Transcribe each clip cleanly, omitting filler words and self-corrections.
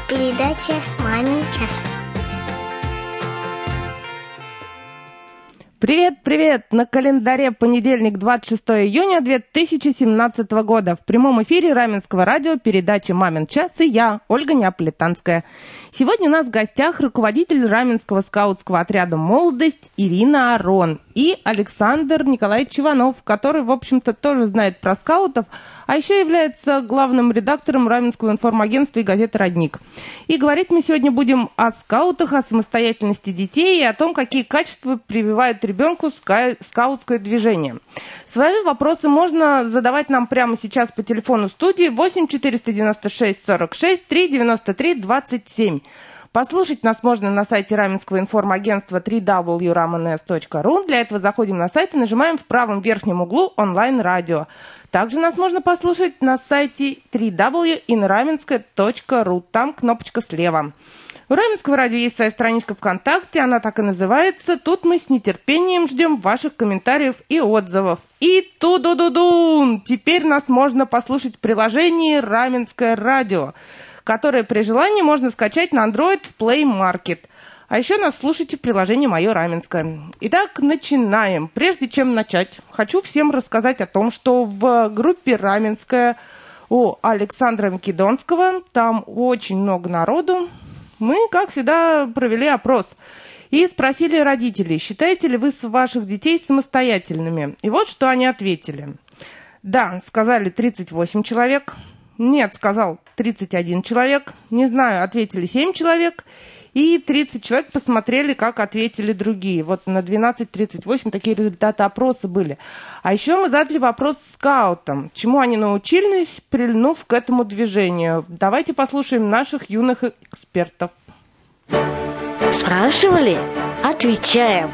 Передача «Мамин час». Привет! На календаре понедельник, 26 июня 2017 года. В прямом эфире Раменского радио передача «Мамин час» и я, Ольга Неаполитанская. Сегодня у нас в гостях руководитель Раменского скаутского отряда «Молодость» Ирина Арон и Александр Николаевич Иванов, который, в общем-то, тоже знает про скаутов, а еще является главным редактором Раменского информагентства и газеты «Родник». И говорить мы сегодня будем о скаутах, о самостоятельности детей и о том, какие качества прививают ребенку скаутское движение. Свои вопросы можно задавать нам прямо сейчас по телефону студии 8 496 46 3 93 27. Послушать нас можно на сайте Раменского информагентства www.ramenes.ru. Для этого заходим на сайт и нажимаем в правом верхнем углу онлайн-радио. Также нас можно послушать на сайте www.inramenskoe.ru. Там кнопочка слева. У Раменского радио есть своя страничка ВКонтакте, она так и называется. Тут мы с нетерпением ждем ваших комментариев и отзывов. И ту-ду-ду-дун! Теперь нас можно послушать в приложении «Раменское радио», которое при желании можно скачать на Android в Play Market. А еще нас слушайте в приложении «Мое Раменское». Итак, начинаем. Прежде чем начать, хочу всем рассказать о том, что в группе «Раменское» у Александра Македонского, там очень много народу, мы, как всегда, провели опрос и спросили родителей, считаете ли вы ваших детей самостоятельными? И вот что они ответили. Да, сказали 38 человек. Нет, сказал 31 человек. Не знаю, ответили 7 человек. И 30 человек посмотрели, как ответили другие. Вот на 12-38 такие результаты опроса были. А еще мы задали вопрос скаутам. Чему они научились, прильнув к этому движению? Давайте послушаем наших юных экспертов. Спрашивали? Отвечаем.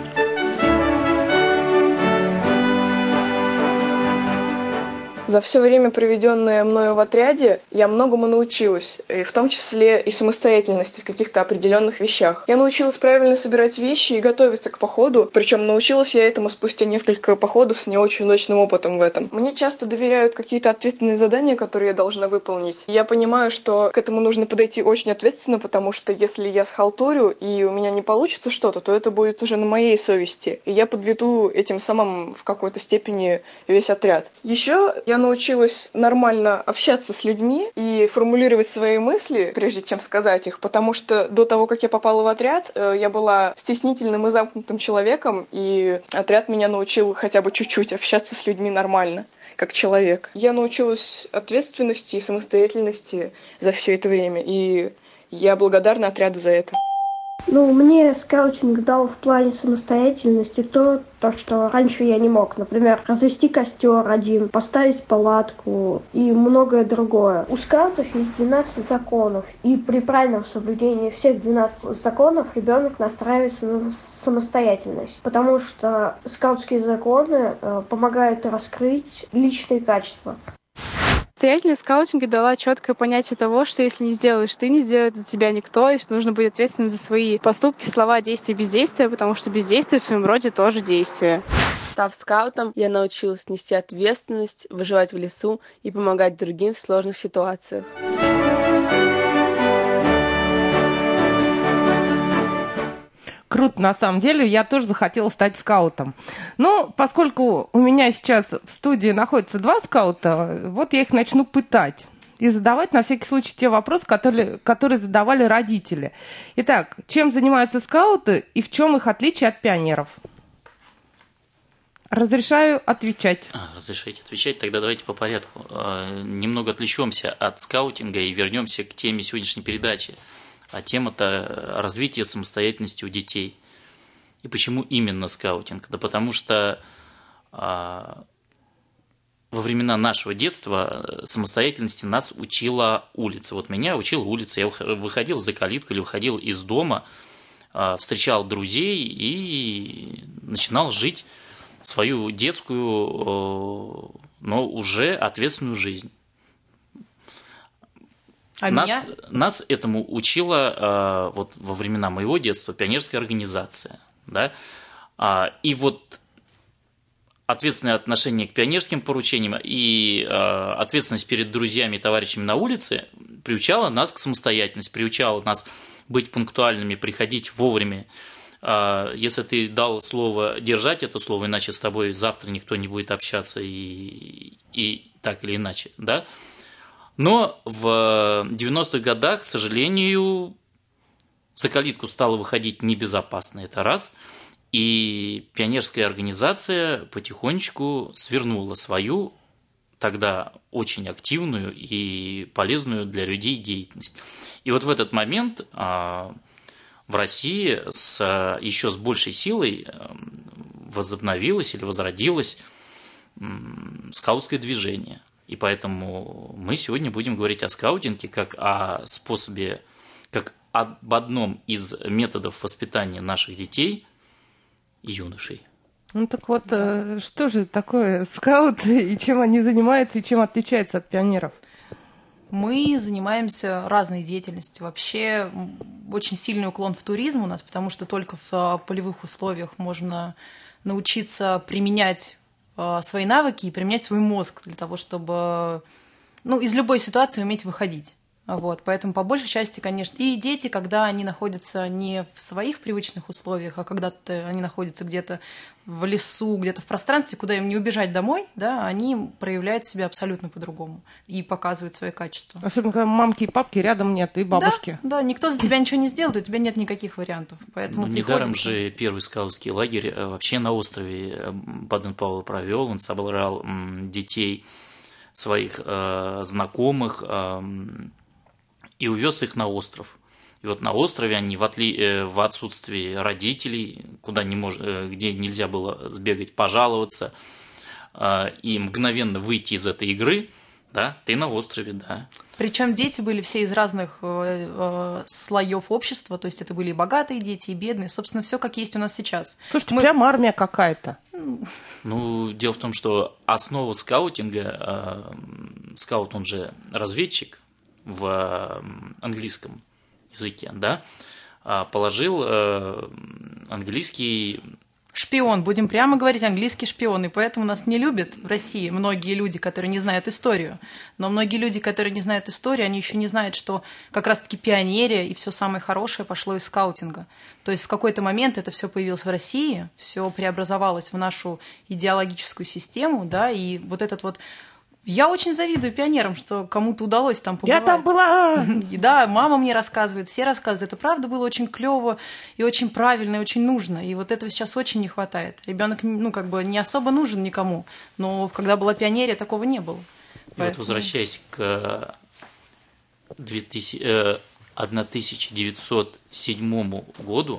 За все время, проведенное мною в отряде, я многому научилась, и в том числе и самостоятельности в каких-то определенных вещах. Я научилась правильно собирать вещи и готовиться к походу, причем научилась я этому спустя несколько походов с не очень удачным опытом в этом. Мне часто доверяют какие-то ответственные задания, которые я должна выполнить. Я понимаю, что к этому нужно подойти очень ответственно, потому что если я схалтурю и у меня не получится что-то, то это будет уже на моей совести. И я подведу этим самым в какой-то степени весь отряд. Еще я научилась нормально общаться с людьми и формулировать свои мысли, прежде чем сказать их, потому что до того, как я попала в отряд, я была стеснительным и замкнутым человеком, и отряд меня научил хотя бы чуть-чуть общаться с людьми нормально, как человек. Я научилась ответственности и самостоятельности за все это время, и я благодарна отряду за это. Мне скаутинг дал в плане самостоятельности то, что раньше я не мог. Например, развести костер один, поставить палатку и многое другое. У скаутов есть 12 законов, и при правильном соблюдении всех 12 законов ребенок настраивается на самостоятельность, потому что скаутские законы помогают раскрыть личные качества. Самостоятельность скаутинга дала четкое понятие того, что если не сделаешь ты, не сделает за тебя никто, и что нужно быть ответственным за свои поступки, слова, действия, бездействия, потому что бездействие в своем роде тоже действие. Став скаутом, я научилась нести ответственность, выживать в лесу и помогать другим в сложных ситуациях. Круто, на самом деле, я тоже захотела стать скаутом. Но поскольку у меня сейчас в студии находится 2 скаута, вот я их начну пытать и задавать на всякий случай те вопросы, которые задавали родители. Итак, чем занимаются скауты и в чем их отличие от пионеров? Разрешаю отвечать. Разрешайте отвечать, тогда давайте по порядку. Немного отвлечемся от скаутинга и вернемся к теме сегодняшней передачи. А тема-то развитие самостоятельности у детей. И почему именно скаутинг? Да потому что во времена нашего детства самостоятельности нас учила улица. Вот меня учила улица. Я выходил за калитку или выходил из дома, встречал друзей и начинал жить свою детскую, но уже ответственную жизнь. Нас этому учила вот во времена моего детства пионерская организация. Да? И вот ответственное отношение к пионерским поручениям и ответственность перед друзьями и товарищами на улице приучала нас к самостоятельности, приучала нас быть пунктуальными, приходить вовремя. Если ты дал слово, держать это слово, иначе с тобой завтра никто не будет общаться и так или иначе, да? Но в 90-х годах, к сожалению, за калитку стало выходить небезопасно, это раз, и пионерская организация потихонечку свернула свою тогда очень активную и полезную для людей деятельность. И вот в этот момент в России еще с большей силой возобновилось или возродилось скаутское движение. И поэтому мы сегодня будем говорить о скаутинге как о способе, как об одном из методов воспитания наших детей и юношей. Ну так вот, что же такое скауты, и чем они занимаются, и чем отличаются от пионеров? Мы занимаемся разной деятельностью. Вообще очень сильный уклон в туризм у нас, потому что только в полевых условиях можно научиться применять свои навыки и применять свой мозг для того, чтобы из любой ситуации уметь выходить. Вот, поэтому по большей части, конечно, и дети, когда они находятся не в своих привычных условиях, а когда они находятся где-то в лесу, где-то в пространстве, куда им не убежать домой, да, они проявляют себя абсолютно по-другому и показывают свои качества. Особенно, когда мамки и папки рядом нет, и бабушки. Да, никто за тебя ничего не сделает, у тебя нет никаких вариантов. Поэтому недаром же первый скаутский лагерь вообще на острове Баден-Пауэлл провел, он собрал детей своих знакомых, и увез их на остров. И вот на острове они в отсутствии родителей, где нельзя было сбегать, пожаловаться, и мгновенно выйти из этой игры, да, ты на острове, да. Причем дети были все из разных слоев общества, то есть это были и богатые дети, и бедные, собственно, все как есть у нас сейчас. Слушайте, прям армия какая-то. Дело в том, что основа скаутинга, скаут, он же разведчик, в английском языке, да, положил английский... Шпион, будем прямо говорить, английский шпион, и поэтому нас не любят в России многие люди, которые не знают историю. Но многие люди, которые не знают историю, они еще не знают, что как раз-таки пионерия и все самое хорошее пошло из скаутинга. То есть в какой-то момент это все появилось в России, все преобразовалось в нашу идеологическую систему, да, и вот этот вот... Я очень завидую пионерам, что кому-то удалось там побывать. Я там была! Да, мама мне рассказывает, все рассказывают. Это правда было очень клево и очень правильно, и очень нужно. И вот этого сейчас очень не хватает. Ребенок, не особо нужен никому. Но когда была пионерия, такого не было. Вот возвращаясь к 1907 году.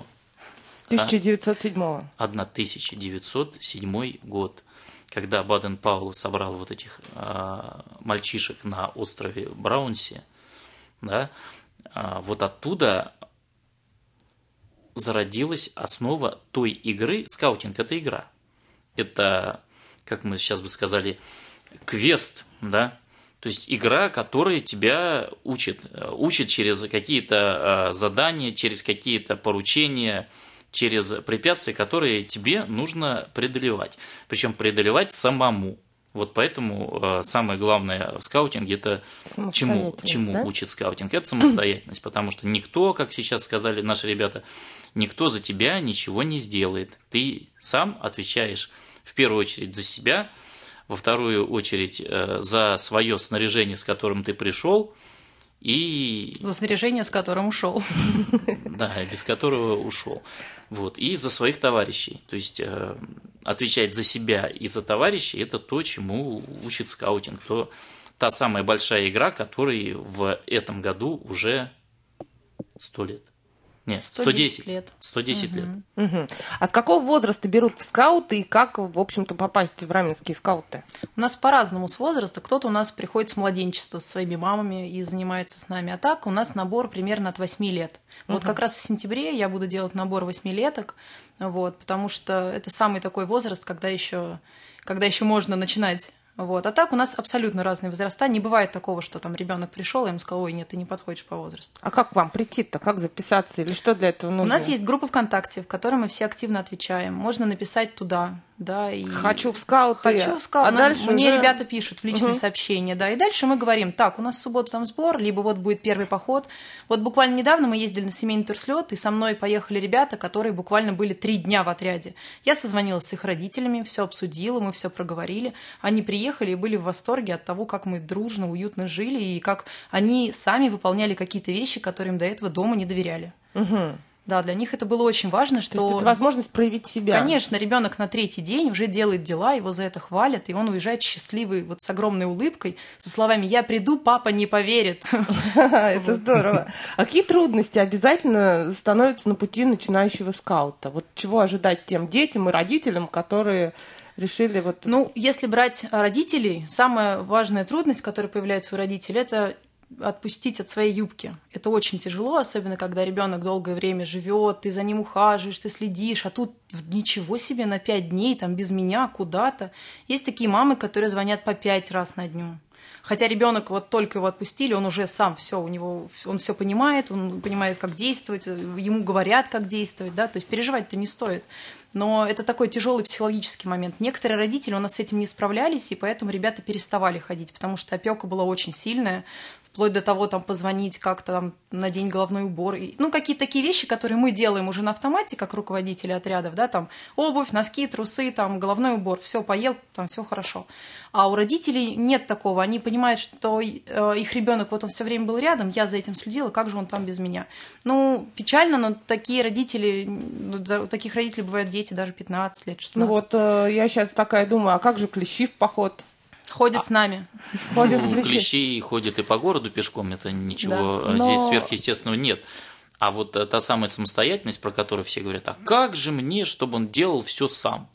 1907 год. Когда Баден-Пауэлл собрал вот этих мальчишек на острове Браунси, да, вот оттуда зародилась основа той игры. Скаутинг – это игра. Это, как мы сейчас бы сказали, квест, да, то есть игра, которая тебя учит через какие-то задания, через какие-то поручения, через препятствия, которые тебе нужно преодолевать. Причем преодолевать самому. Вот поэтому самое главное в скаутинге – это чему да? Учит скаутинг. Это самостоятельность. Потому что никто, как сейчас сказали наши ребята, никто за тебя ничего не сделает. Ты сам отвечаешь в первую очередь за себя, во вторую очередь за свое снаряжение, с которым ты пришел, и... За снаряжение, с которым ушел. Да, без которого ушел. Вот. И за своих товарищей. То есть отвечать за себя и за товарищей – это то, чему учит скаутинг. Та самая большая игра, которой в этом году уже 100 лет. Нет, 110 лет. 110 лет. Угу. А с какого возраста берут скауты и как, в общем-то, попасть в раменские скауты? У нас по-разному с возраста. Кто-то у нас приходит с младенчества, со своими мамами и занимается с нами. А так у нас набор примерно от 8 лет. Вот как раз в сентябре я буду делать набор 8-леток, вот, потому что это самый такой возраст, когда еще можно начинать Вот. А так у нас абсолютно разные возраста. Не бывает такого, что там ребенок пришел, и ему сказал: ой, нет, ты не подходишь по возрасту. А как вам прийти-то? Как записаться? Или что для этого нужно? У нас есть группа ВКонтакте, в которой мы все активно отвечаем. Можно написать туда. Да, и хочу в скауты. Хочу в скауты. А дальше мне уже... ребята пишут в личные сообщения, да. И дальше мы говорим: так, у нас в субботу там сбор, либо вот будет первый поход. Вот буквально недавно мы ездили на семейный турслет, и со мной поехали ребята, которые буквально были 3 дня в отряде. Я созвонилась с их родителями, все обсудила, мы все проговорили. Они приехали и были в восторге от того, как мы дружно, уютно жили, и как они сами выполняли какие-то вещи, которые им до этого дома не доверяли. Угу. Да, для них это было очень важно, что... То есть это возможность проявить себя. Конечно, ребенок на 3-й день уже делает дела, его за это хвалят, и он уезжает счастливый, вот с огромной улыбкой, со словами: «Я приду, папа не поверит». Это здорово. А какие трудности обязательно становятся на пути начинающего скаута? Вот чего ожидать тем детям и родителям, которые решили вот... Ну, если брать родителей, самая важная трудность, которая появляется у родителей, это отпустить от своей юбки. Это очень тяжело, особенно когда ребенок долгое время живет, ты за ним ухаживаешь, ты следишь, а тут ничего себе, на 5 дней, там, без меня, куда-то. Есть такие мамы, которые звонят по 5 раз на дню. Хотя ребенок вот только его отпустили, он уже сам все, у него, он все понимает, он понимает, как действовать, ему говорят, как действовать, да, то есть переживать-то не стоит. Но это такой тяжелый психологический момент. Некоторые родители у нас с этим не справлялись, и поэтому ребята переставали ходить, потому что опека была очень сильная, вплоть до того, там, позвонить как-то там на день головной убор. Ну, какие-то такие вещи, которые мы делаем уже на автомате, как руководители отрядов, да, там, обувь, носки, трусы, там, головной убор, все поел, там, все хорошо. А у родителей нет такого. Они понимают, что их ребенок, вот он все время был рядом, я за этим следила, как же он там без меня. Ну, печально, но такие родители, у таких родителей бывают дети даже 15 лет, 16. Ну вот, я сейчас такая думаю, а как же клещи в поход? Ходят с нами. Ходят клещи ходят и по городу пешком, это ничего здесь сверхъестественного нет. А вот та самая самостоятельность, про которую все говорят: а как же мне, чтобы он делал все сам?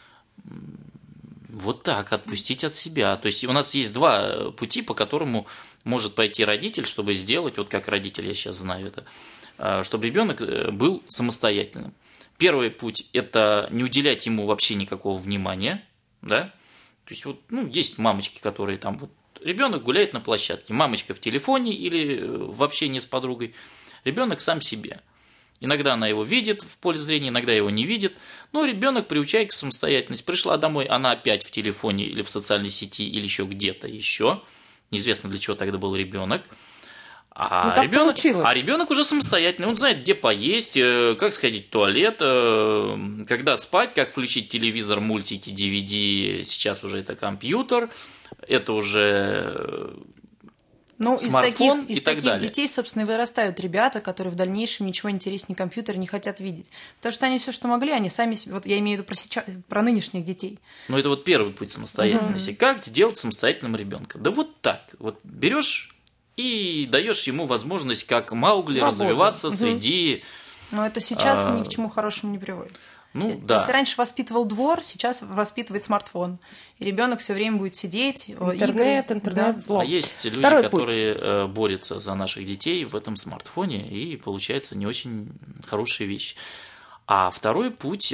Вот так, отпустить от себя. То есть у нас есть 2 пути, по которому может пойти родитель, чтобы сделать, вот как родитель, я сейчас знаю это, чтобы ребенок был самостоятельным. Первый путь – это не уделять ему вообще никакого внимания, да. То есть, вот, ну, есть мамочки, которые там, вот, ребенок гуляет на площадке, мамочка в телефоне или в общении с подругой, ребенок сам себе. Иногда она его видит в поле зрения, иногда его не видит, но ребенок приучает к самостоятельности. Пришла домой, она опять в телефоне или в социальной сети, или еще где-то еще. Неизвестно, для чего тогда был ребенок. А ребенок уже самостоятельный, он знает, где поесть, как сходить в туалет, когда спать, как включить телевизор, мультики, DVD, сейчас уже это компьютер, это уже смартфон из таких детей, собственно, и вырастают ребята, которые в дальнейшем ничего интереснее компьютера не хотят видеть. Потому что они все, что могли, они сами, вот я имею в виду про нынешних детей. Ну, это вот первый путь самостоятельности. Как сделать самостоятельным ребенка? Да вот так, вот берешь и даешь ему возможность, как Маугли, развиваться среди... Но это сейчас ни к чему хорошему не приводит. Ну, да. Если раньше воспитывал двор, сейчас воспитывает смартфон. И ребенок все время будет сидеть. Интернет, да. зло. А есть люди, которые борются за наших детей в этом смартфоне, и получается не очень хорошая вещь. А второй путь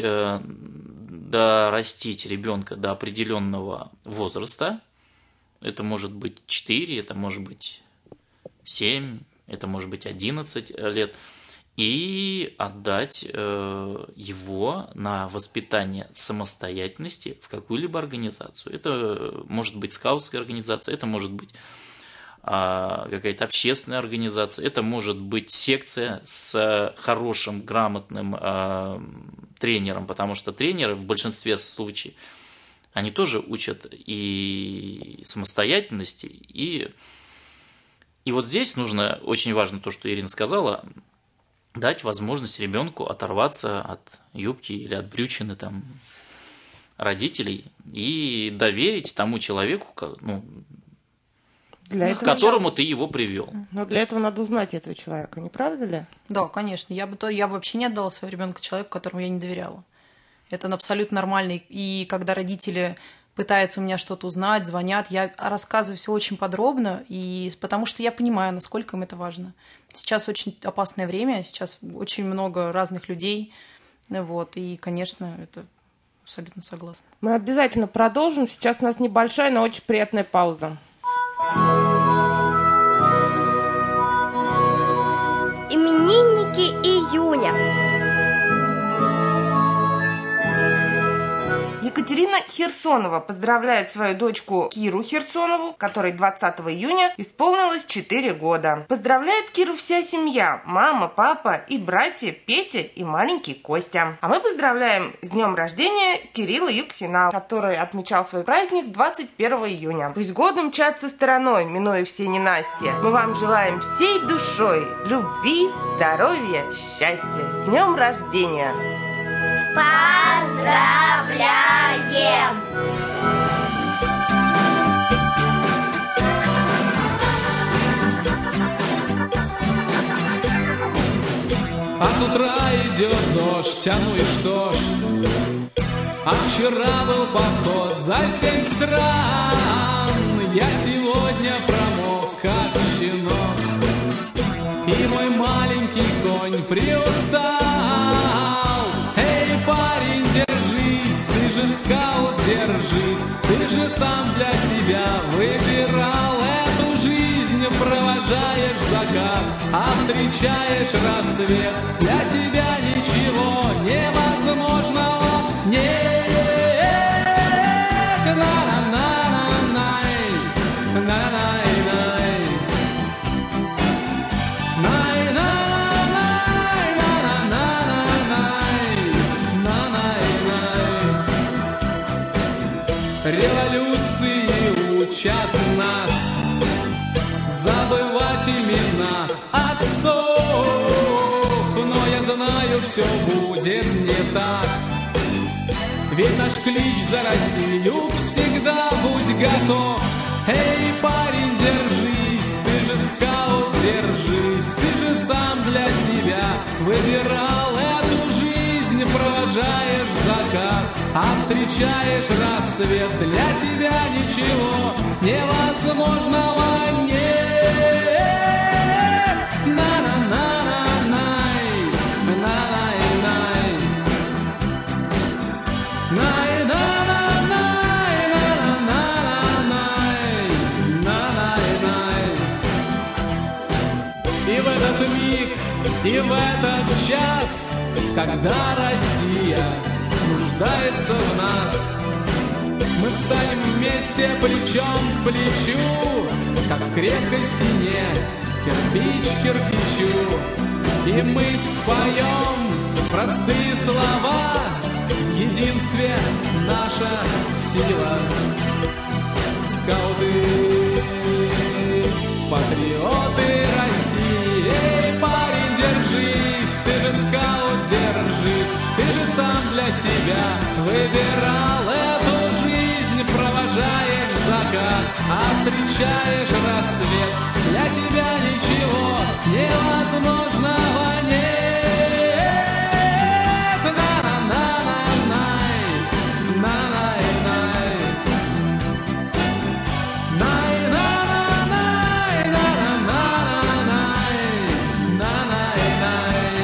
дорастить ребенка до определенного возраста. Это может быть 4, это может быть 7, это может быть 11 лет, и отдать его на воспитание самостоятельности в какую-либо организацию. Это может быть скаутская организация, это может быть какая-то общественная организация, это может быть секция с хорошим, грамотным тренером, потому что тренеры в большинстве случаев, они тоже учат и самостоятельности, и вот здесь нужно, очень важно то, что Ирина сказала, дать возможность ребенку оторваться от юбки или от брючины там, родителей и доверить тому человеку, к которому ты его привел. Но для этого надо узнать этого человека, не правда ли? Да, конечно. Я бы вообще не отдала своего ребенка человеку, которому я не доверяла. Это абсолютно нормально. И когда родители пытаются у меня что-то узнать, звонят, я рассказываю все очень подробно, потому что я понимаю, насколько им это важно. Сейчас очень опасное время, сейчас очень много разных людей, вот, и, конечно, это абсолютно согласна. Мы обязательно продолжим. Сейчас у нас небольшая, но очень приятная пауза. Именинники июня. Екатерина Херсонова поздравляет свою дочку Киру Херсонову, которой 20 июня исполнилось 4 года. Поздравляет Киру вся семья: мама, папа и братья Петя и маленький Костя. А мы поздравляем с днем рождения Кирилла Юксина, который отмечал свой праздник 21 июня. Пусть годы мчатся стороной, минуя все ненастья. Мы вам желаем всей душой любви, здоровья, счастья. С днем рождения! Поздравляем! А с утра идет дождь, а ну и что ж? А вчера был поход за 7 стран. Я сегодня промок, как щенок, и мой маленький конь приустал. Эй, парень, держись, ты же скаут, держись. Ты же сам для себя выбирал эту жизнь. Провожаешь закат, а встречаешь рассвет. Для тебя ничего невозможного нет. На-на-на-на-най, на-най-най, най-най-най, на-на-на-най, на-най-най. Революции учат нас забывать имена отцов, но я знаю, все будет не так. Ведь наш клич за Россию всегда будь готов. Эй, парень, держись, ты же скаут, держись. Ты же сам для себя выбирал эту жизнь. Провожаешь закат, а встречаешь рассвет. Для тебя ничего невозможного нет. На-на-на-на-най, на-най-най, най-на-на-най, на-на-на-най, на-най-най. И в этот миг, и в этот час, когда Россия нуждается в нас, мы встанем вместе плечом к плечу, как в крепкой стене, кирпич к кирпичу. И мы споем простые слова: в единстве наша сила. Скауты, патриоты России. Эй, парень, держись, ты же скаут, держись. Ты же сам для себя выбирал эту жизнь. Провожаешь закат, а встречаешь рассвет. Для тебя ничего невозможного нет. На-на-на-на-най, на-най-най, най-на-на-най, на-на-на-най, на-най-най.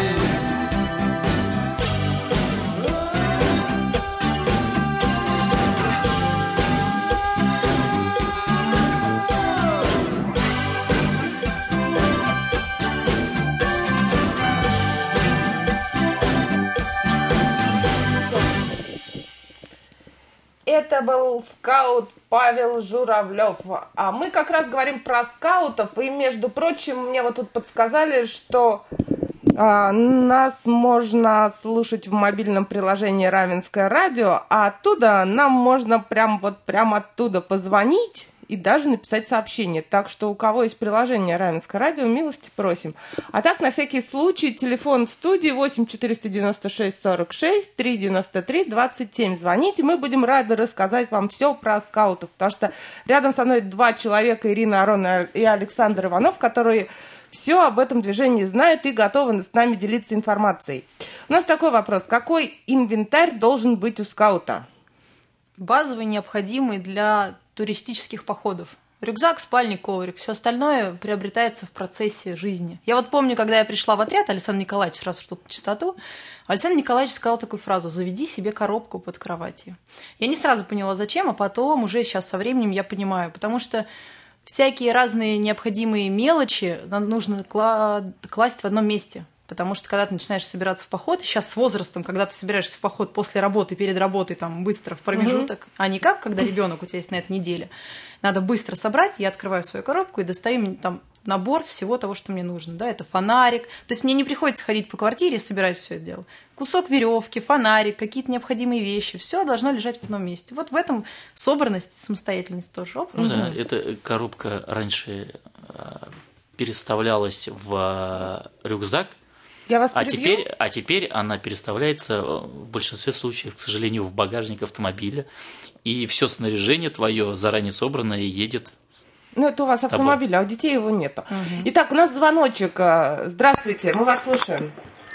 Это был скаут Павел Журавлев. А мы как раз говорим про скаутов. И, между прочим, мне вот тут подсказали, что нас можно слушать в мобильном приложении «Равенское радио», а оттуда нам можно прям оттуда позвонить и даже написать сообщение. Так что у кого есть приложение «Равенское радио», милости просим. А так, на всякий случай, телефон студии 8 496 46 393 27. Звоните, мы будем рады рассказать вам все про скаутов, потому что рядом со мной 2 человека, Ирина Арона и Александр Иванов, которые все об этом движении знают и готовы с нами делиться информацией. У нас такой вопрос. Какой инвентарь должен быть у скаута? Базовый, необходимый для туристических походов. Рюкзак, спальник, коврик. Все остальное приобретается в процессе жизни. Я вот помню, когда я пришла в отряд, Александр Николаевич, сразу что-то чистоту, Александр Николаевич сказал такую фразу: «Заведи себе коробку под кроватью». Я не сразу поняла, зачем, а потом уже сейчас со временем я понимаю. Потому что всякие разные необходимые мелочи нам нужно класть в одном месте. Потому что когда ты начинаешь собираться в поход, сейчас с возрастом, когда ты собираешься в поход после работы, перед работой, там, быстро в промежуток, а не как, когда ребенок у тебя есть на этой неделе, надо быстро собрать, я открываю свою коробку и достаю там набор всего того, что мне нужно. Да? Это фонарик. То есть мне не приходится ходить по квартире и собирать все это дело. Кусок веревки, фонарик, какие-то необходимые вещи. Все должно лежать в одном месте. Вот в этом собранность, самостоятельность тоже. Да, эта коробка раньше переставлялась в рюкзак, а теперь она переставляется в большинстве случаев, к сожалению, в багажник автомобиля. И все снаряжение твое заранее собранное едет. Ну, это у вас автомобиль, а у детей его нету. Итак, у нас звоночек. Здравствуйте, мы вас слушаем.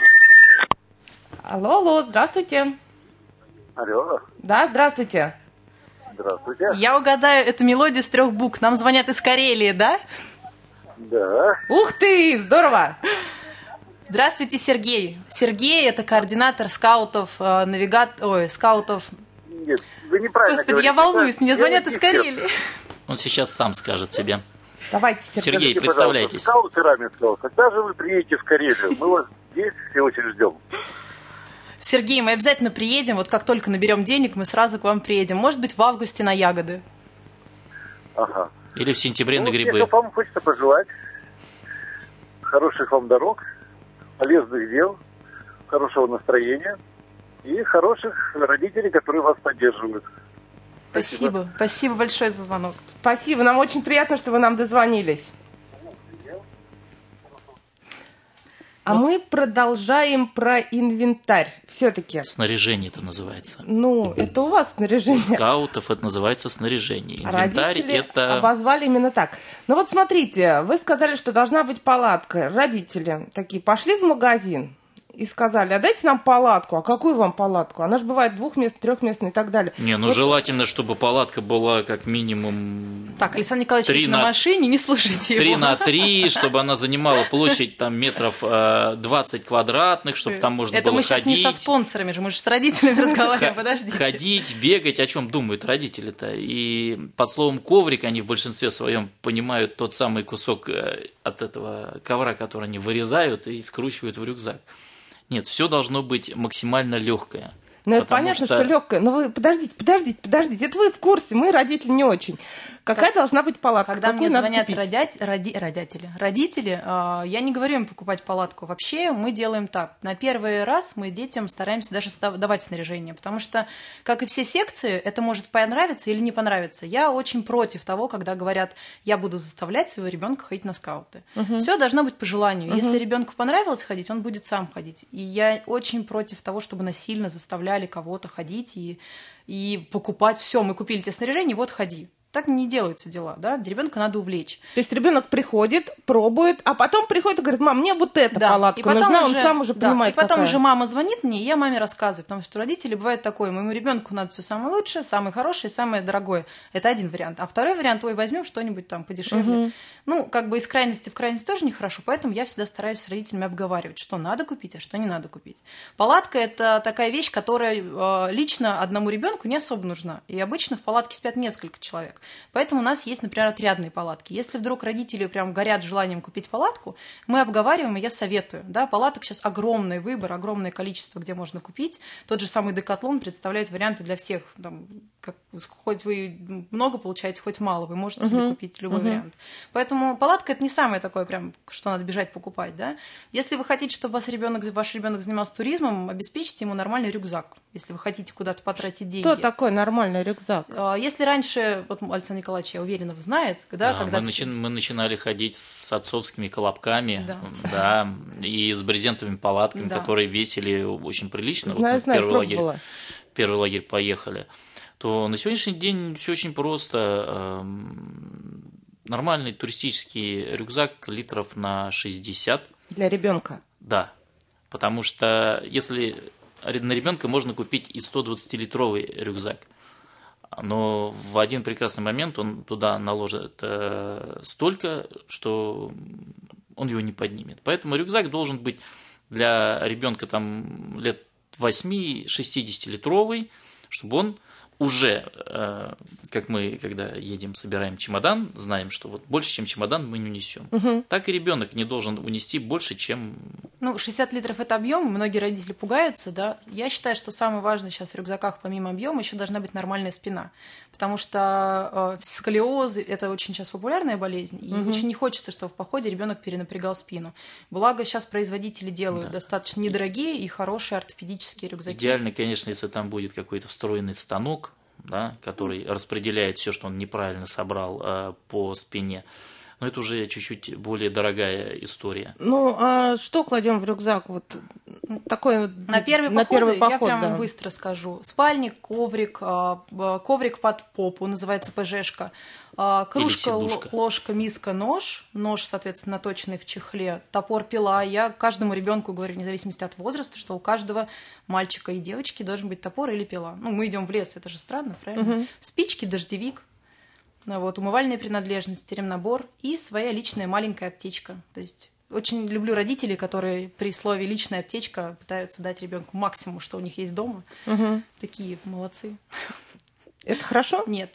Алло, здравствуйте. Алло. Да, здравствуйте. Здравствуйте. Я угадаю, это мелодия с 3 букв. Нам звонят из Карелии, да? Да. Ух ты, здорово. Здравствуйте, Сергей. Сергей – это координатор скаутов, скаутов. Нет, вы неправильно Господи, говорите. я волнуюсь, мне звонят из Карелии. Он сейчас сам скажет тебе. Давайте, Сергей, представляйтесь. Скауты Раменского, когда же вы приедете в Карелию? Мы вас здесь все очень ждем. Сергей, мы обязательно приедем. Вот как только наберем денег, мы сразу к вам приедем. Может быть, в августе на ягоды. Ага. Или в сентябре на грибы. Мне вам хочется пожелать хороших вам дорог, полезных дел, хорошего настроения и хороших родителей, которые вас поддерживают. Спасибо. Спасибо большое за звонок. Спасибо. Нам очень приятно, что вы нам дозвонились. А мы продолжаем про инвентарь. Все-таки. Снаряжение это называется. Ну, это у вас снаряжение. У скаутов это называется снаряжение. Инвентарь Родители это... обозвали именно так. Ну вот смотрите, вы сказали, что должна быть палатка. Родители такие пошли в магазин и сказали: а дайте нам палатку. А какую вам палатку? Она же бывает 2-местная, 3-местная и так далее. Не, ну вот. Желательно, чтобы палатка была как минимум... Так, Александр Николаевич, на машине, не слушайте его. 3x3, чтобы она занимала площадь там метров 20 квадратных, чтобы там можно это было ходить. Это мы сейчас не со спонсорами же, мы же с родителями разговариваем, подождите. Ходить, бегать, о чем думают родители-то. И под словом коврик они в большинстве своем понимают тот самый кусок от этого ковра, который они вырезают и скручивают в рюкзак. Нет, все должно быть максимально легкое. Ну, это понятно, что легкое. Но вы подождите. Это вы в курсе, мы, родители, не очень. Какая должна быть палатка? Когда мне звонят родители, я не говорю им покупать палатку. Вообще мы делаем так. На первый раз мы детям стараемся даже давать снаряжение, потому что, как и все секции, это может понравиться или не понравиться. Я очень против того, когда говорят: я буду заставлять своего ребенка ходить на скауты. Все должно быть по желанию. Если ребенку понравилось ходить, он будет сам ходить. И я очень против того, чтобы насильно заставляли кого-то ходить и покупать. Все, мы купили тебе снаряжение, вот ходи. Так не делаются дела, да? Ребенка надо увлечь. То есть ребенок приходит, пробует, а потом приходит и говорит: мам, мне вот эта палатка нужна, он сам уже понимает, и потом какая. уже мама звонит мне, и я маме рассказываю, потому что у родителей бывает такое: моему ребенку надо все самое лучшее, самое хорошее, самое дорогое. Это один вариант. А второй вариант: ой, возьмем что-нибудь там подешевле. Ну, как бы из крайности в крайность тоже нехорошо, поэтому я всегда стараюсь с родителями обговаривать, что надо купить, а что не надо купить. Палатка – это такая вещь, которая лично одному ребенку не особо нужна. И обычно в палатке спят несколько человек. Поэтому у нас есть, например, отрядные палатки. Если вдруг родители прям горят желанием купить палатку, мы обговариваем, и я советую. Да? Палаток сейчас огромный выбор, огромное количество, где можно купить. Тот же самый Декатлон представляет варианты для всех. Там, хоть вы много получаете, хоть мало, вы можете себе купить любой вариант. Поэтому палатка – это не самое такое, прям, что надо бежать покупать. Да? Если вы хотите, чтобы ваш ребенок занимался туризмом, обеспечьте ему нормальный рюкзак. Если вы хотите куда-то потратить деньги. Что такое нормальный рюкзак? Если раньше, вот Александр Николаевич, я уверена, знает, да, когда мы начинали ходить с отцовскими колобками, да, и с брезентовыми палатками, которые весили очень прилично. Знаю, В первый лагерь поехали. То на сегодняшний день все очень просто. Нормальный туристический рюкзак литров на 60. Для ребенка? Да, потому что если на ребенка можно купить и 120-литровый рюкзак. но в один прекрасный момент он туда наложит столько, что он его не поднимет. Поэтому рюкзак должен быть для ребенка там лет 8-60-литровый, чтобы он уже, как мы, когда едем, собираем чемодан, знаем, что вот больше, чем чемодан, мы не унесем. Так и ребенок не должен унести больше, чем... 60 литров – это объем, многие родители пугаются, да. Я считаю, что самое важное сейчас в рюкзаках, помимо объема, еще должна быть нормальная спина, потому что сколиоз – это очень сейчас популярная болезнь, и очень не хочется, чтобы в походе ребенок перенапрягал спину. Благо, сейчас производители делают достаточно недорогие и хорошие ортопедические рюкзаки. Идеально, конечно, если там будет какой-то встроенный станок, да, который распределяет все, что он неправильно собрал по спине. Но это уже чуть-чуть более дорогая история. Ну, а что кладем в рюкзак? Вот такой на первый поход, я прямо быстро скажу. Спальник, коврик, коврик под попу, называется ПЖшка. Кружка, ложка, миска, нож, соответственно, наточенный в чехле, топор, пила. Я каждому ребенку говорю, вне зависимости от возраста, что у каждого мальчика и девочки должен быть топор или пила. Ну, мы идем в лес, это же странно, правильно? Спички, дождевик, вот, умывальные принадлежности, ремнабор и своя личная маленькая аптечка. То есть очень люблю родителей, которые при слове «личная аптечка» пытаются дать ребенку максимум, что у них есть дома. Такие молодцы. Это хорошо? Нет.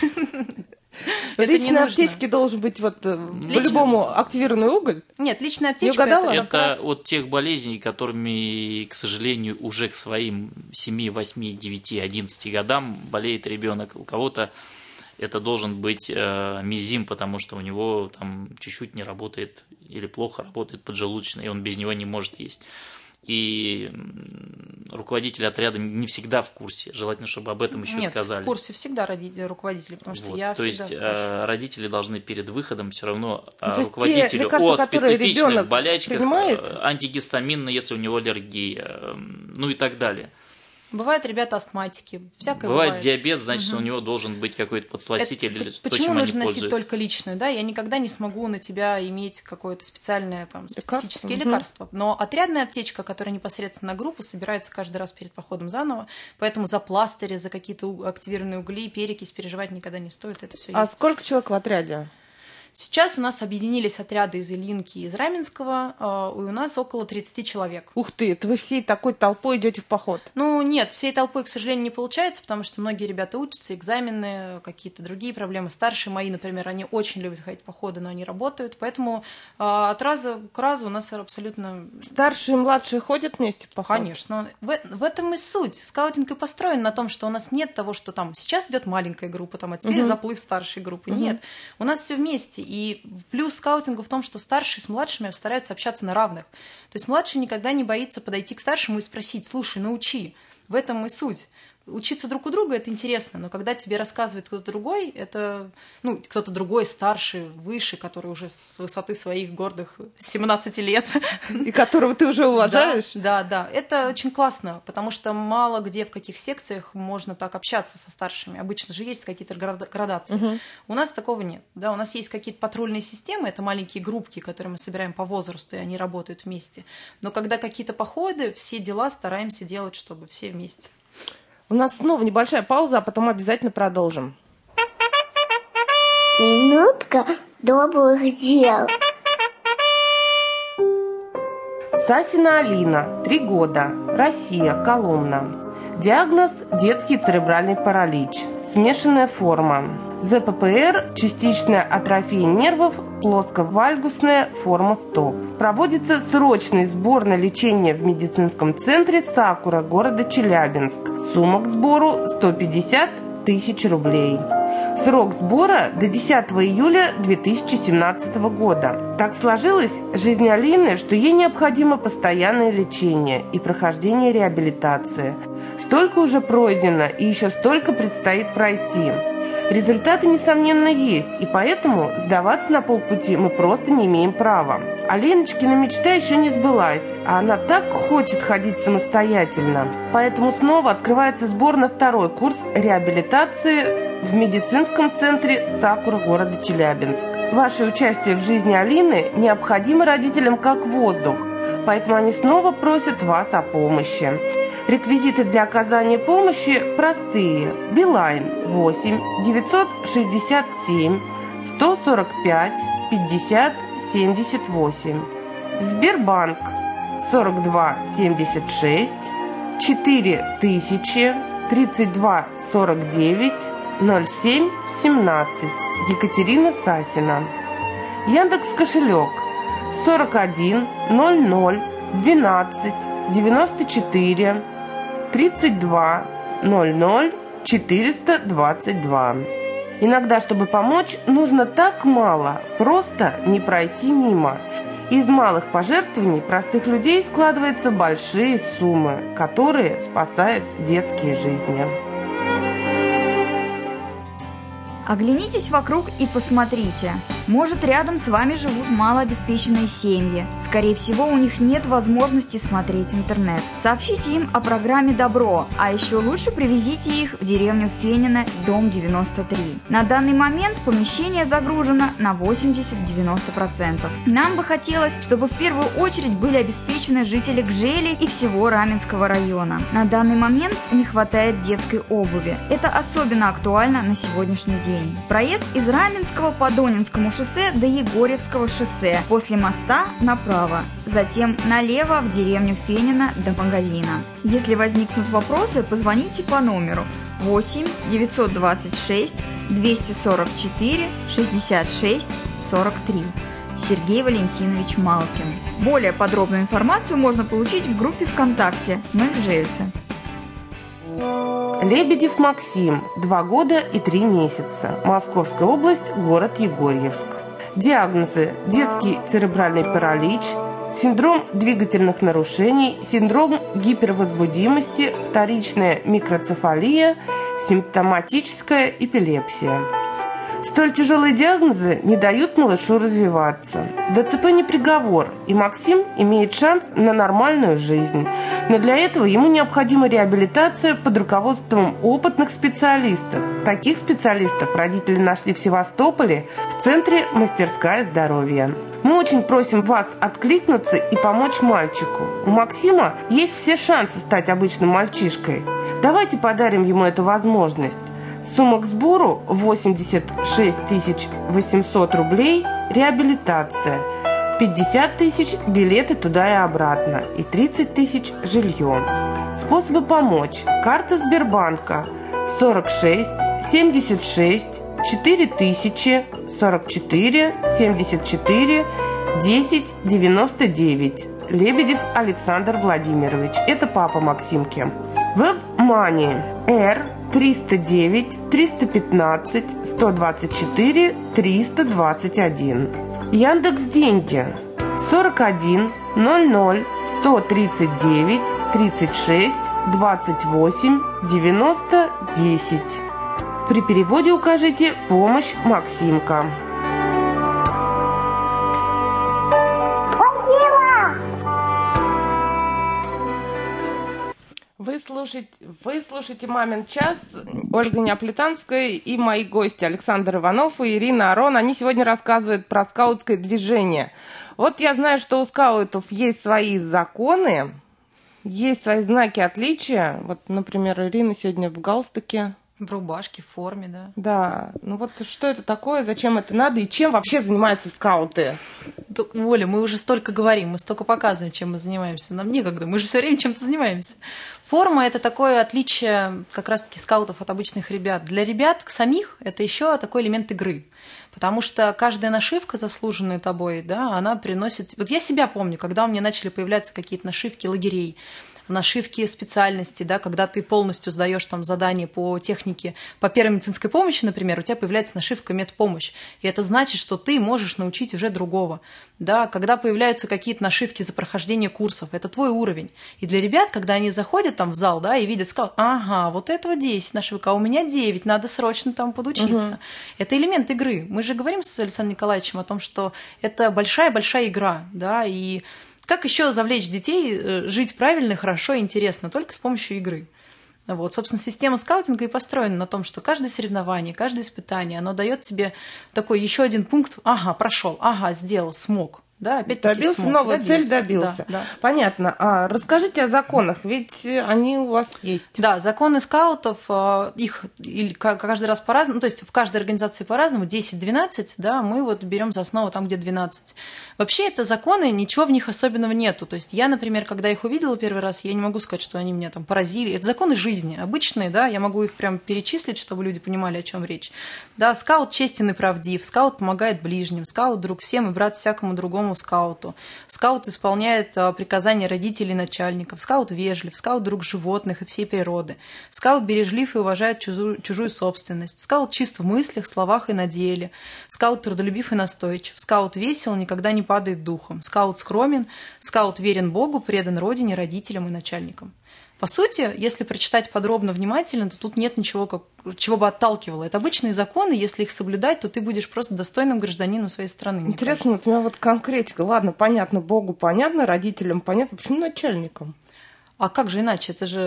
Личной аптечке должен быть по-любому активированный уголь? Нет, личная аптечка это от тех болезней, которыми, к сожалению, уже к своим 7, 8, 9, 11 годам болеет ребенок. У кого-то это должен быть мезим, потому что у него там чуть-чуть не работает или плохо работает поджелудочная, и он без него не может есть. И руководители отряда не всегда в курсе. Желательно, чтобы об этом еще сказали. Нет, в курсе всегда руководители, потому что я то всегда есть родители должны перед выходом все равно руководителю о специфичных болячках, антигистаминно, если у него аллергия, ну и так далее. Бывают ребята астматики, всякое бывает. Диабет, значит, у него должен быть какой-то подсластитель или то, почему чем нужно они носить только личную? Да? Я никогда не смогу на тебя иметь какое-то специальное специфическое лекарство. Но отрядная аптечка, которая непосредственно на группу, собирается каждый раз перед походом заново, поэтому за пластыри, за какие-то активированные угли, перекись переживать никогда не стоит. Это все есть. Сколько человек в отряде? Сейчас у нас объединились отряды из Ильинки и из Раменского, и у нас около 30 человек. Ух ты, это вы всей такой толпой идете в поход? Ну, нет, всей толпой, к сожалению, не получается, потому что многие ребята учатся, экзамены, какие-то другие проблемы. Старшие мои, например, они очень любят ходить в походы, но они работают, поэтому от раза к разу у нас абсолютно... Старшие и младшие ходят вместе в поход? Конечно. В этом и суть. Скаутинг и построен на том, что у нас нет того, что там сейчас идет маленькая группа, а теперь заплыв старшей группы. Нет, у нас все вместе. И плюс скаутинга в том, что старшие с младшими стараются общаться на равных. То есть младший никогда не боится подойти к старшему и спросить: слушай, научи. В этом и суть. Учиться друг у друга – это интересно, но когда тебе рассказывает кто-то другой, это, кто-то другой, старший, выше, который уже с высоты своих гордых 17 лет. И которого ты уже уважаешь? Да. Это очень классно, потому что мало где, в каких секциях можно так общаться со старшими. Обычно же есть какие-то градации. У нас такого нет. Да, у нас есть какие-то патрульные системы, это маленькие группки, которые мы собираем по возрасту, и они работают вместе. Но когда какие-то походы, все дела стараемся делать, чтобы все вместе. У нас снова небольшая пауза, а потом обязательно продолжим. Минутка добрых дел. Сасина Алина, 3 года, Россия, Коломна. Диагноз – детский церебральный паралич, смешанная форма. ЗППР – частичная атрофия нервов, плоско-вальгусная форма стоп. Проводится срочный сбор на лечение в медицинском центре «Сакура» города Челябинск. Сумма к сбору 150 тысяч рублей. Срок сбора до 10 июля 2017 года. Так сложилась жизнь Алины, что ей необходимо постоянное лечение и прохождение реабилитации. Столько уже пройдено и еще столько предстоит пройти. Результаты, несомненно, есть, и поэтому сдаваться на полпути мы просто не имеем права. Алиночкина мечта еще не сбылась, а она так хочет ходить самостоятельно. Поэтому снова открывается сбор на 2-й курс реабилитации в медицинском центре «Сакура» города Челябинск. Ваше участие в жизни Алины необходимо родителям как воздух. поэтому они снова просят вас о помощи. Реквизиты для оказания помощи простые. Билайн 8 967 145 50 78. Сбербанк 42 76 4000 32 49 07 17. Екатерина Сасина. Яндекс кошелек 41 00 12 94 32 00 422. Иногда, чтобы помочь, нужно так мало, просто не пройти мимо. Из малых пожертвований простых людей складываются большие суммы, которые спасают детские жизни. Оглянитесь вокруг и посмотрите. Может, рядом с вами живут малообеспеченные семьи. Скорее всего, у них нет возможности смотреть интернет. Сообщите им о программе «Добро», а еще лучше привезите их в деревню Фенино, дом 93. На данный момент помещение загружено на 80-90%. Нам бы хотелось, чтобы в первую очередь были обеспечены жители Гжели и всего Раменского района. На данный момент не хватает детской обуви. Это особенно актуально на сегодняшний день. Проезд из Раменского по Донинскому шоссе до Егорьевского шоссе, после моста направо, затем налево в деревню Фенино до магазина. Если возникнут вопросы, позвоните по номеру 8 926 244 66 43. Сергей Валентинович Малкин. Более подробную информацию можно получить в группе ВКонтакте «Мы гжельцы». Лебедев Максим, 2 года и 3 месяца. Московская область, город Егорьевск. Диагнозы: детский церебральный паралич, синдром двигательных нарушений, синдром гипервозбудимости, вторичная микроцефалия, симптоматическая эпилепсия. Столь тяжелые диагнозы не дают малышу развиваться. ДЦП не приговор, и Максим имеет шанс на нормальную жизнь. Но для этого ему необходима реабилитация под руководством опытных специалистов. Таких специалистов родители нашли в Севастополе в центре «Мастерская здоровья». Мы очень просим вас откликнуться и помочь мальчику. У Максима есть все шансы стать обычным мальчишкой. Давайте подарим ему эту возможность. Сумма к сбору 86 800 рублей, реабилитация, 50 тысяч билеты туда и обратно и 30 тысяч жилье. Способы помочь: карта Сбербанка 46 76 4000 44 74 10 99. Лебедев Александр Владимирович. Это папа Максимки. WebMoney R 309 315 124 321. Яндекс Деньги 41 00 139 36 28 90 10. При переводе укажите «Помощь Максимка». Вы слушаете «Мамин час». Ольга Неаполитанская и мои гости Александр Иванов и Ирина Арон. Они сегодня рассказывают про скаутское движение. Вот я знаю, что у скаутов есть свои законы, есть свои знаки отличия. Вот, например, Ирина сегодня в галстуке. В рубашке, в форме, да. Да. Ну вот что это такое, зачем это надо и чем вообще занимаются скауты? Да, Оля, мы уже столько говорим, мы столько показываем, чем мы занимаемся. Нам некогда, мы же все время чем-то занимаемся. Форма – это такое отличие как раз-таки скаутов от обычных ребят. Для ребят самих это еще такой элемент игры. Потому что каждая нашивка, заслуженная тобой, да, она приносит... Вот я себя помню, когда у меня начали появляться какие-то нашивки лагерей, нашивки специальности, да, когда ты полностью сдаешь там задание по технике, по первой медицинской помощи, например, у тебя появляется нашивка медпомощь, и это значит, что ты можешь научить уже другого, да, когда появляются какие-то нашивки за прохождение курсов, это твой уровень, и для ребят, когда они заходят там в зал, да, и видят скаут, ага, вот этого 10 нашивок, а у меня 9, надо срочно там подучиться. Это элемент игры. Мы же говорим с Александром Николаевичем о том, что это большая-большая игра, да, и как еще завлечь детей жить правильно, хорошо и интересно? Только с помощью игры. Вот, собственно, система скаутинга и построена на том, что каждое соревнование, каждое испытание, оно дает тебе такой еще один пункт, ага, прошел, ага, сделал, смог. Да, опять-таки добился, смог. новую цель добился. Да. Понятно. А расскажите о законах, ведь они у вас есть. Да, законы скаутов, их каждый раз по-разному, то есть в каждой организации по-разному, 10-12, да, мы вот берем за основу там, где 12. Вообще это законы, ничего в них особенного нету. То есть я, например, когда их увидела первый раз, я не могу сказать, что они меня там поразили. Это законы жизни, обычные, да, я могу их прям перечислить, чтобы люди понимали, о чем речь. Да, скаут честен и правдив, скаут помогает ближним, скаут друг всем и брат всякому другому скауту. Скаут исполняет приказания родителей и начальников. Скаут вежлив, скаут друг животных и всей природы. Скаут бережлив и уважает чужую собственность. Скаут чист в мыслях, словах и на деле. Скаут трудолюбив и настойчив. Скаут весел, никогда не падает духом. Скаут скромен. Скаут верен Богу, предан родине, родителям и начальникам. По сути, если прочитать подробно, внимательно, то тут нет ничего, чего бы отталкивало. Это обычные законы, если их соблюдать, то ты будешь просто достойным гражданином своей страны. Интересно, вот у меня вот конкретика. Ладно, понятно, Богу понятно, родителям понятно, почему начальникам? А как же иначе? Это же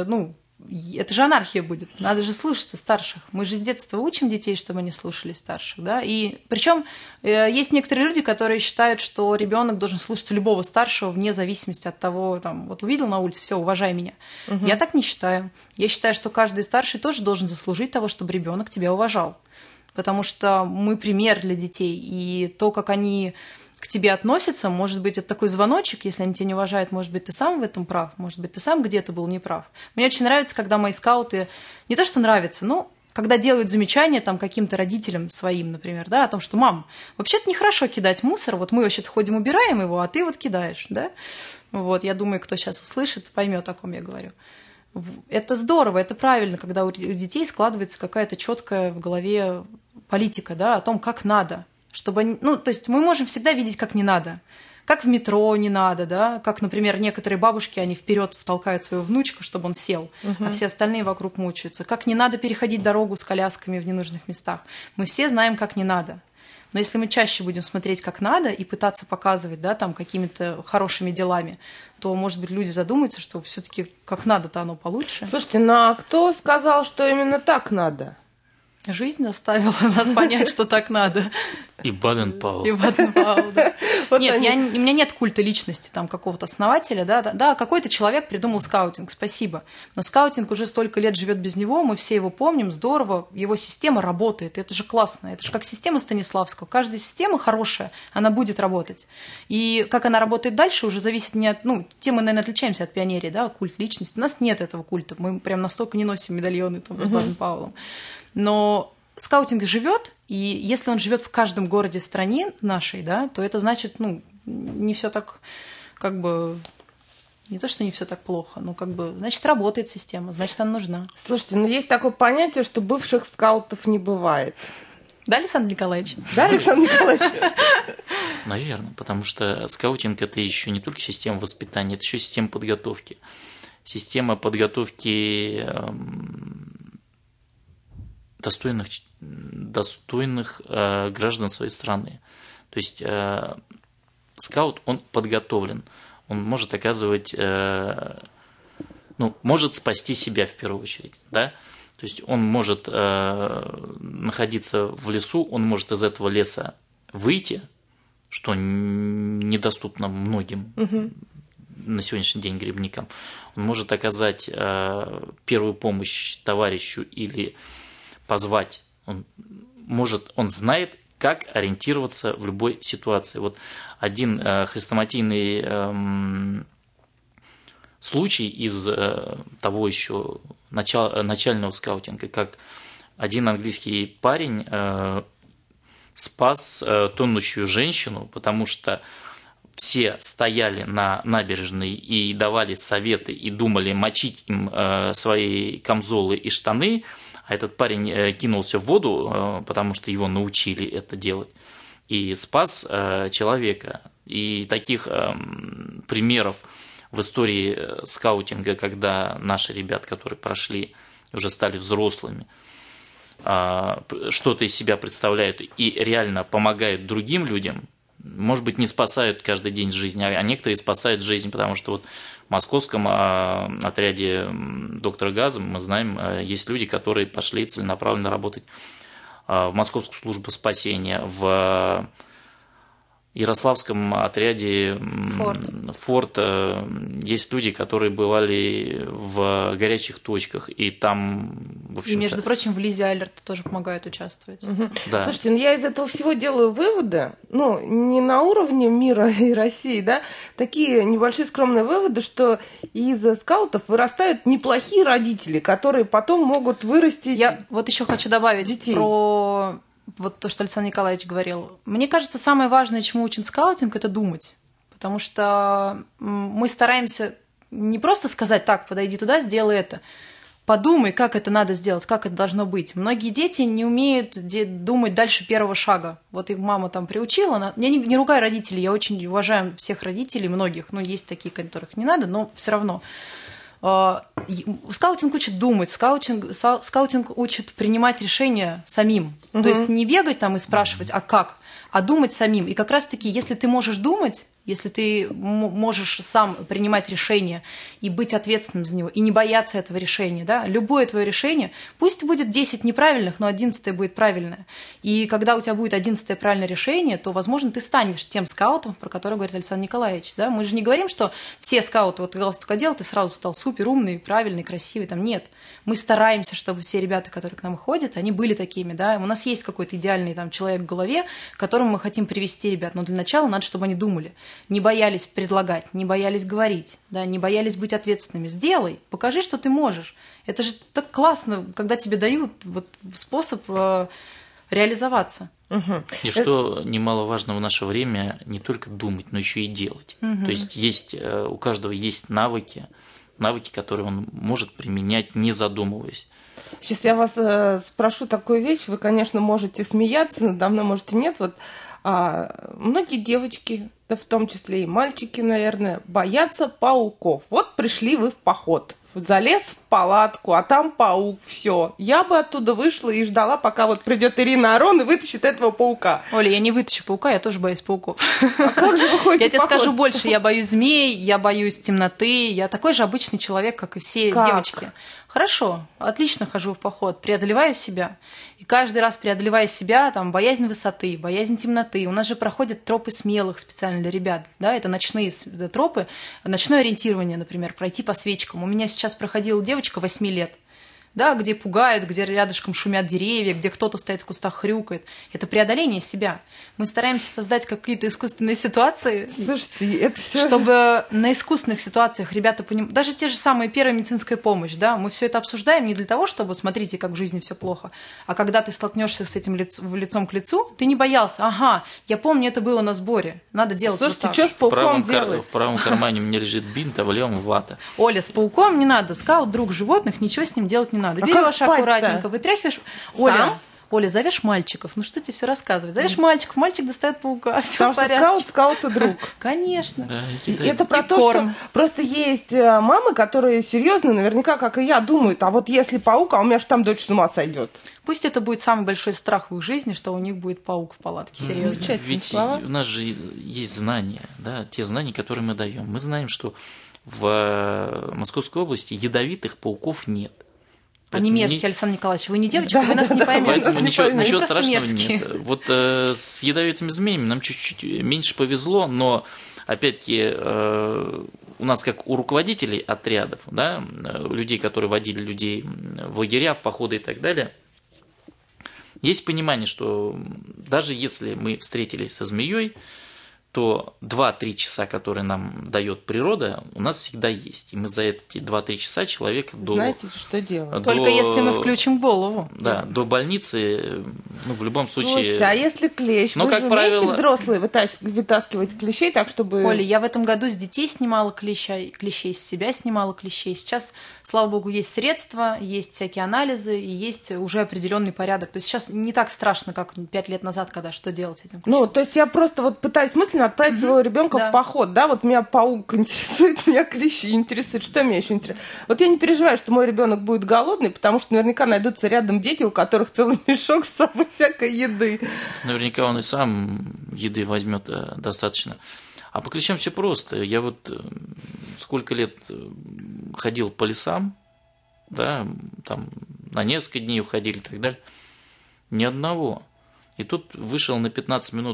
анархия будет. Надо же слушаться старших. Мы же с детства учим детей, чтобы они слушали старших, да. И причем есть некоторые люди, которые считают, что ребенок должен слушаться любого старшего вне зависимости от того, там, вот увидел на улице, все, уважай меня. Угу. Я так не считаю. Я считаю, что каждый старший тоже должен заслужить того, чтобы ребенок тебя уважал, потому что мы пример для детей, и то, как они к тебе относятся, может быть, это такой звоночек, если они тебя не уважают, может быть, ты сам в этом прав, может быть, ты сам где-то был неправ. Мне очень нравится, когда мои скауты, не то что нравится, но когда делают замечания там каким-то родителям своим, например, да, о том, что, мам, вообще-то нехорошо кидать мусор, вот мы вообще-то ходим, убираем его, а ты вот кидаешь, да. Вот, я думаю, кто сейчас услышит, поймет, о ком я говорю. Это здорово, это правильно, когда у детей складывается какая-то четкая в голове политика, да, о том, как надо. Чтобы они, то есть мы можем всегда видеть, как не надо. Как в метро не надо, да, как, например, некоторые бабушки, они вперед втолкают своего внучка, чтобы он сел, а все остальные вокруг мучаются. Как не надо переходить дорогу с колясками в ненужных местах. Мы все знаем, как не надо. Но если мы чаще будем смотреть, как надо, и пытаться показывать, да, там, какими-то хорошими делами, то, может быть, люди задумаются, что все-таки как надо-то оно получше. Слушайте, а кто сказал, что именно так надо? Жизнь заставила нас понять, что так надо. И Баден-Пауэлл. И Баден-Пауэлл, да. Нет, у меня нет культа личности там какого-то основателя, да, какой-то человек придумал скаутинг, спасибо. Но скаутинг уже столько лет живет без него, мы все его помним, здорово, его система работает, это же классно, это же как система Станиславского. Каждая система хорошая, она будет работать. И как она работает дальше, уже зависит не от, тем мы, наверное, отличаемся от пионерии, да, культ личности. У нас нет этого культа, мы прям настолько не носим медальоны там с Баден-Пауэллом. Но скаутинг живет, и если он живет в каждом городе стране нашей, да, то это значит, не все так, не то, что не все так плохо, но значит, работает система, значит, она нужна. Слушайте, есть такое понятие, что бывших скаутов не бывает. Да, Александр Николаевич? Да, Александр Николаевич? Наверное, потому что скаутинг – это еще не только система воспитания, это еще система подготовки. Система подготовки достойных граждан своей страны. То есть скаут, он подготовлен, он может оказывать, может спасти себя в первую очередь, да? То есть он может находиться в лесу, он может из этого леса выйти, что недоступно многим на сегодняшний день грибникам. Он может оказать первую помощь товарищу или позвать, он знает, как ориентироваться в любой ситуации. Вот один хрестоматийный случай из того еще начального скаутинга, как один английский парень спас тонущую женщину, потому что все стояли на набережной и давали советы и думали мочить им свои камзолы и штаны, а этот парень кинулся в воду, потому что его научили это делать, и спас человека. И таких примеров в истории скаутинга, когда наши ребята, которые прошли, уже стали взрослыми, что-то из себя представляют и реально помогают другим людям, может быть, не спасают каждый день жизни, а некоторые спасают жизнь, потому что вот в московском отряде доктора Газа, мы знаем, есть люди, которые пошли целенаправленно работать в Московскую службу спасения, в Ярославском отряде «Форт» есть люди, которые бывали в горячих точках, и там, в общем-то... И, между прочим, в Лизе Алерт тоже помогают участвовать. Угу. Да. Слушайте, я из этого всего делаю выводы, не на уровне мира и России, да, такие небольшие скромные выводы, что из скаутов вырастают неплохие родители, которые потом могут вырастить... Я вот еще хочу добавить детей. Про... Вот то, что Александр Николаевич говорил. Мне кажется, самое важное, чему учит скаутинг, это думать. Потому что мы стараемся не просто сказать: так, подойди туда, сделай это. Подумай, как это надо сделать, как это должно быть. Многие дети не умеют думать дальше первого шага. Вот их мама там приучила. Я не ругаю родителей, я очень уважаю всех родителей, многих. Есть такие, которых не надо, но все равно. Скаутинг учит думать, скаутинг учит принимать решения самим. Угу. То есть не бегать там и спрашивать, а как, а думать самим. И как раз-таки, если ты можешь думать, если ты можешь сам принимать решение и быть ответственным за него, и не бояться этого решения, да, любое твое решение, пусть будет 10 неправильных, но 11 будет правильное. И когда у тебя будет 11 правильное решение, то, возможно, ты станешь тем скаутом, про который говорит Александр Николаевич. Да? Мы же не говорим, что все скауты, вот ты галстук одел, ты сразу стал супер умный, правильный, красивый. Там нет. Мы стараемся, чтобы все ребята, которые к нам ходят, они были такими. Да? У нас есть какой-то идеальный там человек в голове, к которому мы хотим привести ребят. Но для начала надо, чтобы они думали. Не боялись предлагать, не боялись говорить, да, не боялись быть ответственными. Сделай, покажи, что ты можешь. Это же так классно, когда тебе дают способ реализоваться. Угу. И что немаловажно в наше время, не только думать, но еще и делать. Угу. То есть у каждого есть навыки, которые он может применять, не задумываясь. Сейчас я вас спрошу такую вещь, вы, конечно, можете смеяться, надо мной можете нет. Многие девочки, да в том числе и мальчики, наверное, боятся пауков. Вот пришли вы в поход, залез в палатку, а там паук, все. Я бы оттуда вышла и ждала, пока придет Ирина Арон и вытащит этого паука. Оля, я не вытащу паука, я тоже боюсь пауков. А как же вы ходите? Я тебе скажу больше, я боюсь змей, я боюсь темноты, я такой же обычный человек, как и все девочки. Хорошо, отлично хожу в поход, преодолеваю себя. И каждый раз преодолевая себя, боязнь высоты, боязнь темноты. У нас же проходят тропы смелых специально для ребят. Да? Это ночные тропы, ночное ориентирование, например, пройти по свечкам. У меня сейчас проходила девочка 8 лет. Да, где пугают, где рядышком шумят деревья, где кто-то стоит в кустах, хрюкает. Это преодоление себя. Мы стараемся создать какие-то искусственные ситуации. Слушайте, это все... Чтобы на искусственных ситуациях ребята понимали... Даже те же самые первая медицинская помощь, да, мы все это обсуждаем не для того, чтобы смотрите, как в жизни все плохо, а когда ты столкнешься с этим лицом к лицу, ты не боялся. Ага, я помню, это было на сборе. Надо делать. Слушайте, вот так. Что с пауком делать? В правом кармане у меня лежит бинт, а в левом вата. Оля, с пауком не надо. Скаут, друг животных, ничего с ним делать не надо. Берешь аккуратненько, вытряхиваешь. Оля, зовешь мальчиков. Что тебе все рассказывать? Зовешь мальчиков, мальчик достает паука, все в порядке. Потому что скауту друг. Конечно. Да, это про то, что просто есть мамы, которые серьезно, наверняка, как и я, думают, а вот если паук, а у меня же там дочь с ума сойдет. Пусть это будет самый большой страх в их жизни, что у них будет паук в палатке. Серьезно. Ведь у нас же есть знания, да, те знания, которые мы даем. Мы знаем, что в Московской области ядовитых пауков нет. Они мерзкие, Александр Николаевич. Вы не девочка, вы нас не поймете. Поэтому ничего страшного нет. Вот с ядовитыми змеями нам чуть-чуть меньше повезло, но опять-таки у нас, как у руководителей отрядов, да, людей, которые водили людей в лагеря, в походы и так далее, есть понимание, что даже если мы встретились со змеей, то 2-3 часа, которые нам дает природа, у нас всегда есть. И мы за эти 2-3 часа человека Знаете, что делать? Только если мы включим голову. Да, до больницы, в любом случае... Слушайте, а если клещ? Вы же умеете, взрослые, вытаскивать клещей так, чтобы... Оля, я в этом году с детей снимала клещей, с себя снимала клещей. Сейчас, слава богу, есть средства, есть всякие анализы, и есть уже определенный порядок. То есть сейчас не так страшно, как 5 лет назад, когда что делать с этим клещом. То есть я просто пытаюсь мысленно отправить своего ребенка в поход, да, вот меня паук интересует, меня клещи интересуют, что меня еще интересует. Вот я не переживаю, что мой ребенок будет голодный, потому что наверняка найдутся рядом дети, у которых целый мешок с собой всякой еды. Наверняка он и сам еды возьмет достаточно. А по клещам все просто. Я сколько лет ходил по лесам, да, там на несколько дней уходили и так далее, ни одного. И тут вышел на 15 минут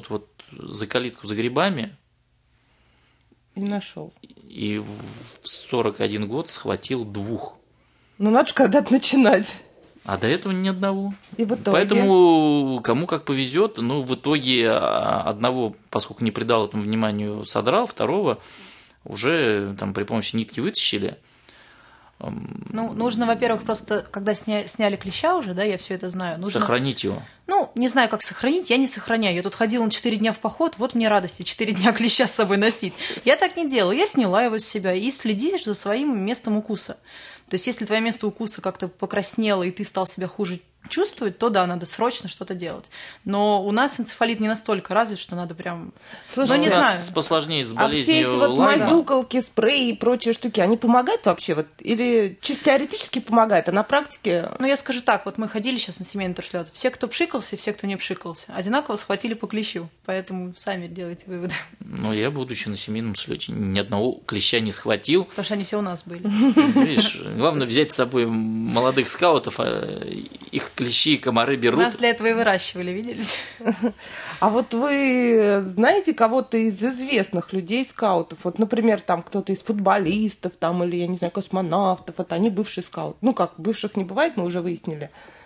за калитку за грибами. И нашел. И в 41 год схватил 2. Ну, надо же когда-то начинать. А до этого ни одного. И в итоге... Поэтому кому как повезет, ну, в итоге одного, поскольку не придал этому вниманию, содрал, второго уже там при помощи нитки вытащили. Ну, нужно, во-первых, просто, когда сняли клеща уже, да, я все это знаю. Нужно... Сохранить его. Ну, не знаю, как сохранить, я не сохраняю. Я тут ходила на 4 дня в поход, вот мне радости, 4 дня клеща с собой носить. Я так не делала, я сняла его с себя и следишь за своим местом укуса. То есть, если твое место укуса как-то покраснело, и ты стал себя хуже чувствовать, то да, надо срочно что-то делать. Но у нас энцефалит не настолько развит, что надо прям... Слушай, не знаю. Посложнее с болезнью все эти вот Лайма. мазюкалки, спреи и прочие штуки, они помогают вообще? Вот, или чисто теоретически помогают, а на практике... Ну, я скажу так, вот мы ходили сейчас на семейный туршлет. Все, кто пшикался, и все, кто не пшикался, одинаково схватили по клещу. Поэтому сами делайте выводы. Ну, я, будучи на семейном слете, ни одного клеща не схватил. Потому что они все у нас были. Видишь, главное взять с собой молодых скаутов, их клещи и комары берут. Нас для этого и выращивали, видели? А вот вы знаете кого-то из известных людей, скаутов? Вот, например, там кто-то из футболистов, там, или, я не знаю, космонавтов, вот они бывшие скауты. Ну как, бывших не бывает, мы уже выяснили.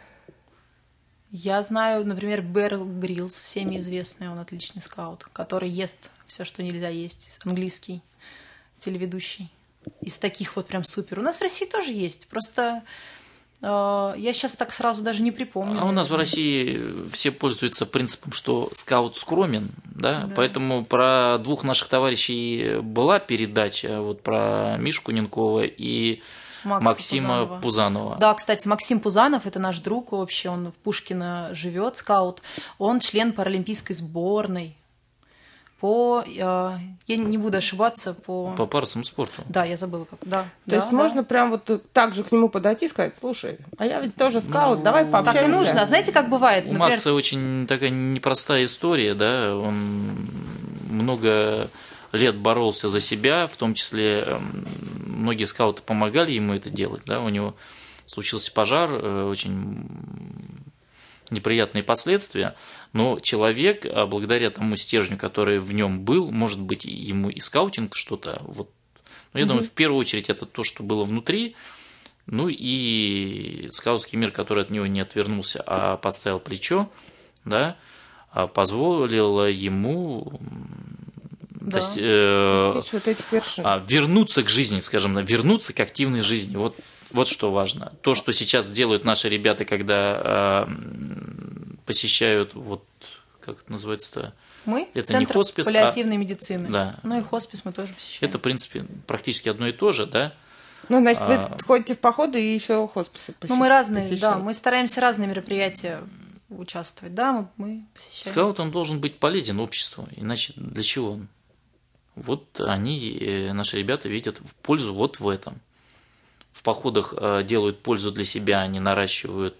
Я знаю, например, Берл Гриллс, всеми известный, он отличный скаут, который ест все, что нельзя есть, английский телеведущий. Из таких вот прям супер. У нас в России тоже есть, просто... Я сейчас так сразу даже не припомню. А у нас в России все пользуются принципом, что скаут скромен, да? Поэтому про 2 наших товарищей была передача, вот про Мишку Ненкова и Максима Пузанова. Да, кстати, Максим Пузанов – это наш друг вообще, он в Пушкино живет, скаут. Он член паралимпийской сборной. Я не буду ошибаться, по парусному спорту. Да, я забыла как. Да. То есть можно прям вот так же к нему подойти и сказать: слушай, а я ведь тоже скаут, давай пообщаемся. Так и нужно. А знаете, как бывает? У Макса очень такая непростая история, да, он много лет боролся за себя, в том числе многие скауты помогали ему это делать, да, у него случился пожар, очень неприятные последствия, но человек, благодаря тому стержню, который в нем был, может быть, ему и скаутинг что-то, вот, но я думаю, в первую очередь это то, что было внутри, ну и скаутский мир, который от него не отвернулся, а подставил плечо, да, позволило ему вернуться к жизни, скажем, вернуться к активной жизни. Вот что важно. То, что сейчас делают наши ребята, когда посещают, вот как это называется-то? Мы? Это Центр не хоспис, паллиативной медицины. Да. Ну и хоспис мы тоже посещаем. Это, в принципе, практически одно и то же, да? Ну, значит, вы ходите в походы и еще хосписы посещаете. Ну, мы разные, да, мы стараемся разные мероприятия участвовать, да, мы посещаем. Скаут, он должен быть полезен обществу, иначе для чего он? Вот они, наши ребята, видят пользу вот в этом. В походах делают пользу для себя, они наращивают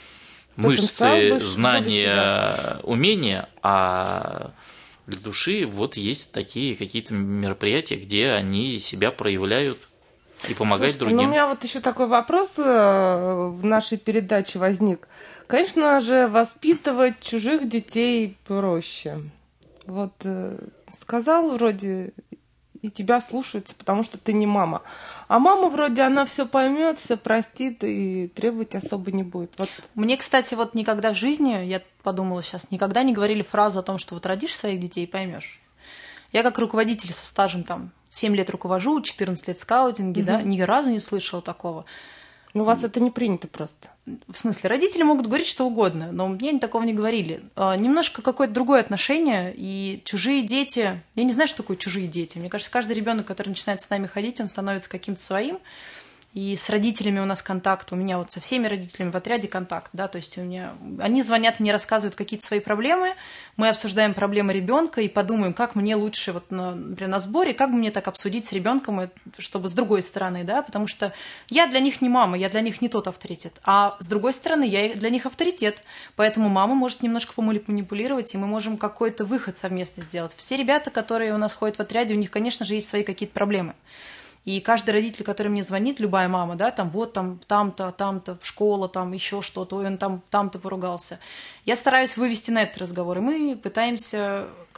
мышцы, знания, умения, а для души вот есть такие какие-то мероприятия, где они себя проявляют и помогают другим. Ну, у меня вот еще такой вопрос в нашей передаче возник. Конечно же, воспитывать чужих детей проще. Вот сказал вроде, и тебя слушаются, потому что ты не мама. А мама вроде она все поймет, все простит и требовать особо не будет. Вот. Мне, кстати, вот никогда в жизни, я подумала сейчас, никогда не говорили фразу о том, что вот родишь своих детей и поймешь. Я как руководитель со стажем там 7 лет руковожу, 14 лет в скаутинге, да, ни разу не слышала такого. Ну, у вас это не принято просто. В смысле, родители могут говорить что угодно, но мне такого не говорили. Немножко какое-то другое отношение, и чужие дети... Я не знаю, что такое чужие дети. Мне кажется, каждый ребенок, который начинает с нами ходить, он становится каким-то своим. И с родителями у нас контакт. У меня вот со всеми родителями в отряде контакт, да, то есть у меня... Они звонят мне, рассказывают какие-то свои проблемы, мы обсуждаем проблемы ребенка и подумаем, как мне лучше, вот, например, на сборе, как бы мне так обсудить с ребенком, чтобы с другой стороны, да, потому что я для них не мама, я для них не тот авторитет, а с другой стороны я для них авторитет, поэтому мама может немножко поманипулировать, и мы можем какой-то выход совместно сделать. Все ребята, которые у нас ходят в отряде, у них, конечно же, есть свои какие-то проблемы. И каждый родитель, который мне звонит, любая мама, да, там вот там, там-то, школа, там еще что-то, ой, он там-то поругался. Я стараюсь вывести на этот разговор, и мы пытаемся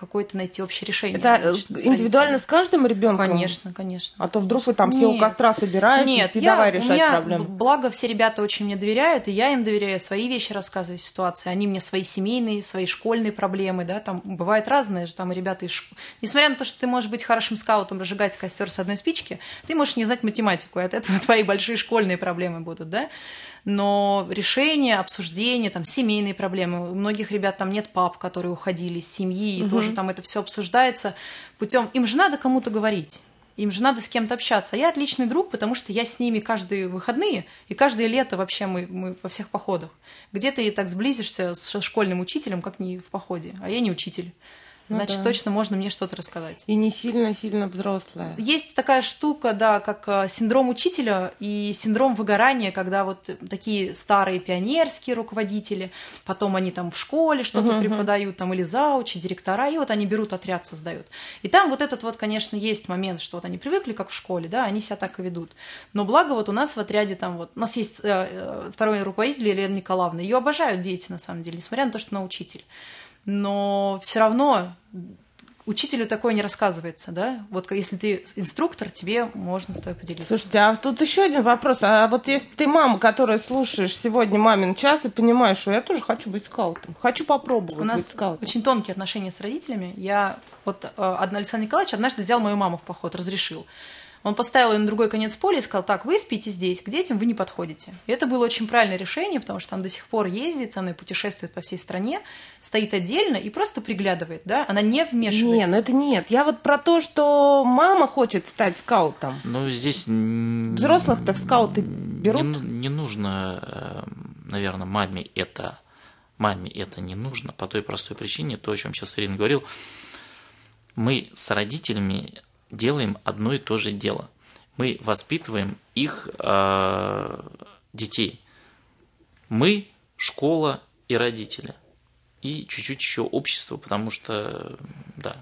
какое-то найти общее решение. Это индивидуально с каждым ребенком? Конечно, конечно. А то вдруг вы там все у костра собираетесь и давай решать проблемы. Благо, все ребята очень мне доверяют, и я им доверяю, свои вещи рассказываю, ситуации. Они мне свои семейные, свои школьные проблемы, да, там бывает разное, там и ребята несмотря на то, что ты можешь быть хорошим скаутом, разжигать костер с одной спички, ты можешь не знать математику, и от этого твои большие школьные проблемы будут, да. Но решение, обсуждение, там, семейные проблемы. У многих ребят там нет пап, которые уходили из семьи, и тоже там это все обсуждается путем. Им же надо кому-то говорить, им же надо с кем-то общаться. А я отличный друг, потому что я с ними каждые выходные и каждое лето вообще мы во всех походах. Где ты так сблизишься с школьным учителем, как не в походе, а я не учитель. Значит, точно можно мне что-то рассказать. И не сильно-сильно взрослая. Есть такая штука, да, как синдром учителя и синдром выгорания, когда вот такие старые пионерские руководители, потом они там в школе что-то преподают, там или заучи, директора, и вот они берут отряд, создают. И там вот этот вот, конечно, есть момент, что вот они привыкли, как в школе, да, они себя так и ведут. Но благо вот у нас в отряде там вот, у нас есть второй руководитель Елена Николаевна, ее обожают дети, на самом деле, несмотря на то, что она учитель. Но все равно учителю такое не рассказывается, да? Вот если ты инструктор, тебе можно с тобой поделиться. Слушайте, а тут еще один вопрос. А вот если ты мама, которая слушаешь сегодня «Мамин час» и понимаешь, что я тоже хочу быть скаутом, хочу попробовать быть скаутом. У нас очень тонкие отношения с родителями. Александр Николаевич однажды взял мою маму в поход, разрешил. Он поставил ее на другой конец поля и сказал: так, вы спите здесь, к детям вы не подходите. И это было очень правильное решение, потому что она до сих пор ездит, со мной путешествует по всей стране, стоит отдельно и просто приглядывает, да, она не вмешивается. Нет. Я вот про то, что мама хочет стать скаутом. Ну, здесь... Взрослых-то в скауты берут? Не нужно, наверное, маме это не нужно, по той простой причине, то, о чем сейчас Ирина говорил, мы с родителями делаем одно и то же дело. Мы воспитываем их детей. Мы, школа и родители. И чуть-чуть еще общество, потому что, да.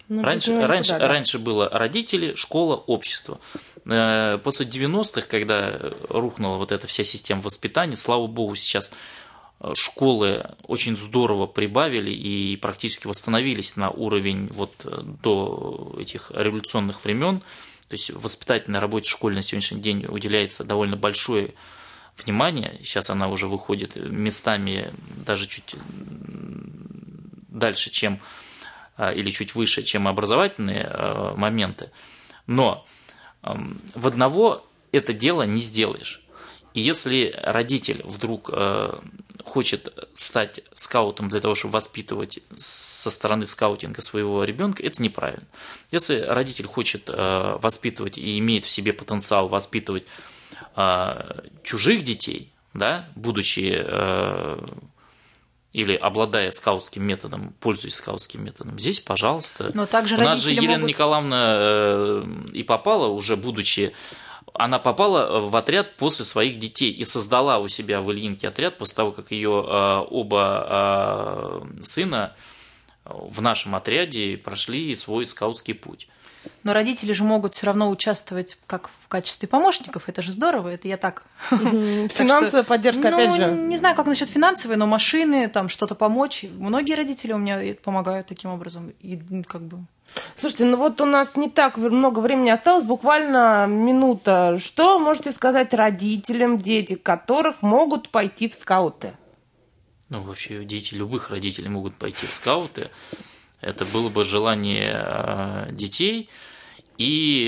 Раньше было родители, школа, общество. После 90-х, когда рухнула вот эта вся система воспитания, слава богу, сейчас школы очень здорово прибавили и практически восстановились на уровень вот до этих революционных времен. То есть воспитательной работе школы на сегодняшний день уделяется довольно большое внимание. Сейчас она уже выходит местами даже чуть дальше, чем или чуть выше, чем образовательные моменты. Но в одного это дело не сделаешь. И если родитель вдруг хочет стать скаутом для того, чтобы воспитывать со стороны скаутинга своего ребенка, это неправильно. Если родитель хочет воспитывать и имеет в себе потенциал воспитывать чужих детей, да, будучи или обладая скаутским методом, пользуясь скаутским методом, здесь, пожалуйста. Но также у нас же Елена Николаевна и попала, уже будучи... Она попала в отряд после своих детей и создала у себя в Ильинке отряд после того, как ее оба сына в нашем отряде прошли свой скаутский путь. Но родители же могут все равно участвовать как в качестве помощников. Это же здорово, это я так. Финансовая поддержка, опять же. Не знаю, как насчет финансовой, но машины, там что-то помочь. Многие родители у меня помогают таким образом. И как бы... Слушайте, ну вот у нас не так много времени осталось, буквально минута. Что можете сказать родителям, дети которых могут пойти в скауты? Ну, вообще, дети любых родителей могут пойти в скауты. Это было бы желание детей и,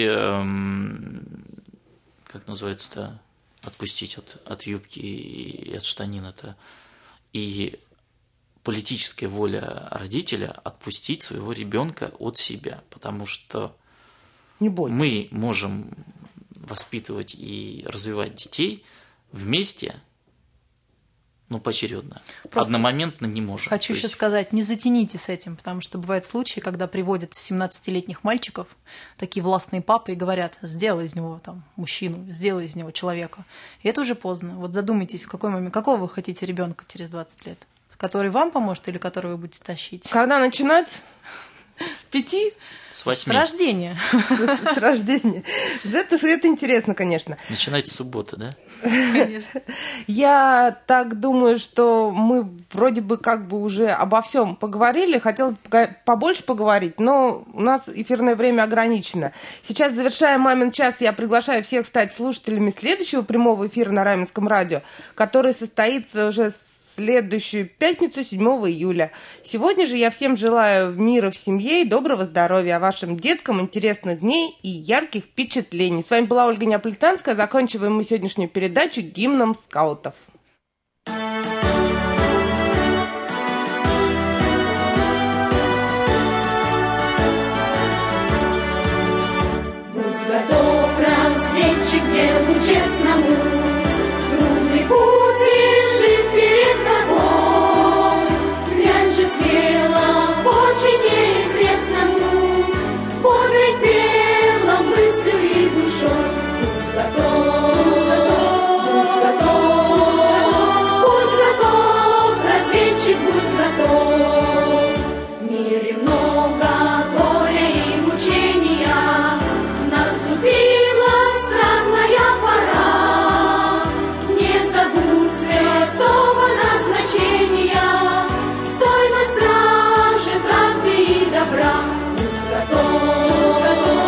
как называется-то, отпустить от юбки и от штанин-то. И политическая воля родителя отпустить своего ребенка от себя, потому что мы можем воспитывать и развивать детей вместе, но поочередно. Просто одномоментно не можем. Хочу еще сказать, не затяните с этим, потому что бывают случаи, когда приводят 17-летних мальчиков, такие властные папы, и говорят: сделай из него там мужчину, сделай из него человека. И это уже поздно. Вот задумайтесь, в какой момент, какого вы хотите ребенка через 20 лет? Который вам поможет или который вы будете тащить? Когда начинать? С 5? С 8. С рождения. С рождения. Это интересно, конечно. Начинайте с субботы, да? Конечно. Я так думаю, что мы вроде бы как бы уже обо всем поговорили. Хотела побольше поговорить, но у нас эфирное время ограничено. Сейчас, завершая «Мамин час», я приглашаю всех стать слушателями следующего прямого эфира на Раменском радио, который состоится уже следующую пятницу, 7 июля. Сегодня же я всем желаю мира в семье и доброго здоровья, а вашим деткам интересных дней и ярких впечатлений. С вами была Ольга Неаполитанская. Заканчиваем мы сегодняшнюю передачу гимном скаутов. Будь готов, разведчик, делу честному, трудный путь лежит перед тобой. Глянь же смело по неизвестному, бодрый телом, мыслью и душой. Будь готов, будь готов, будь готов, разведчик, будь готов. В мире много горя и мучения, наступила странная пора. Не забудь святого назначения, стой на страже правды и добра. Будь готов,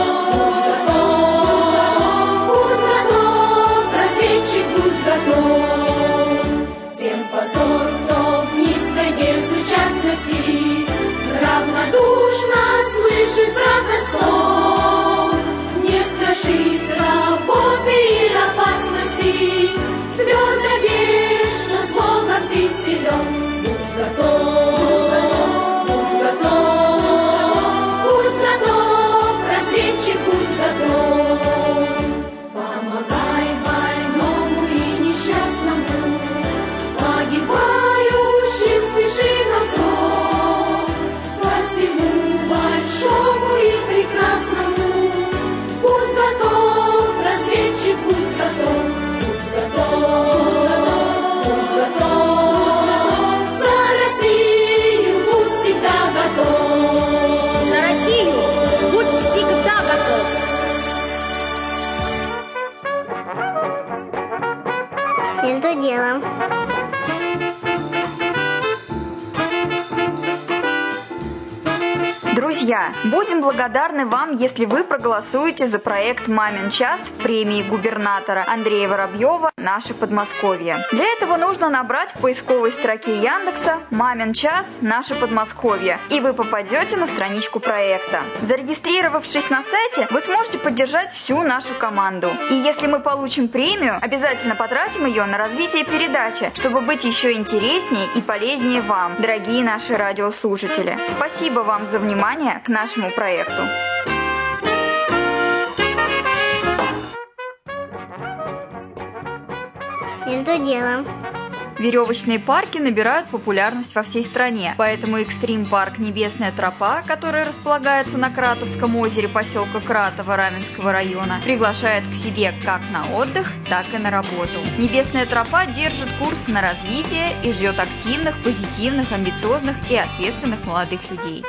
будь готов, разведчик, будь готов. Тем позор, кто в низкой безучастности равнодушно слышит врага слов. Не страшись работы и опасности, твердо верь, что с Богом ты силен. Будь готов, будь готов, будь готов, разведчик, будь готов. Помогай больному и несчастному, погибающим спеши на зов. Ко всему большому и прекрасному будь готов, разведчик, будь готов. Будь готов, будь готов, за Россию будь всегда готов. За Россию будь всегда готов. Между делом. Друзья, будем благодарны вам, если вы проголосуете за проект «Мамин час» в премии губернатора Андрея Воробьева «Наше Подмосковье». Для этого нужно набрать в поисковой строке Яндекса «Мамин час. Наше Подмосковье», и вы попадете на страничку проекта. Зарегистрировавшись на сайте, вы сможете поддержать всю нашу команду. И если мы получим премию, обязательно потратим ее на развитие передачи, чтобы быть еще интереснее и полезнее вам, дорогие наши радиослушатели. Спасибо вам за внимание к нашему проекту. Между делом. Веревочные парки набирают популярность во всей стране, поэтому экстрим-парк «Небесная тропа», который располагается на Кратовском озере поселка Кратово Раменского района, приглашает к себе как на отдых, так и на работу. «Небесная тропа» держит курс на развитие и ждет активных, позитивных, амбициозных и ответственных молодых людей.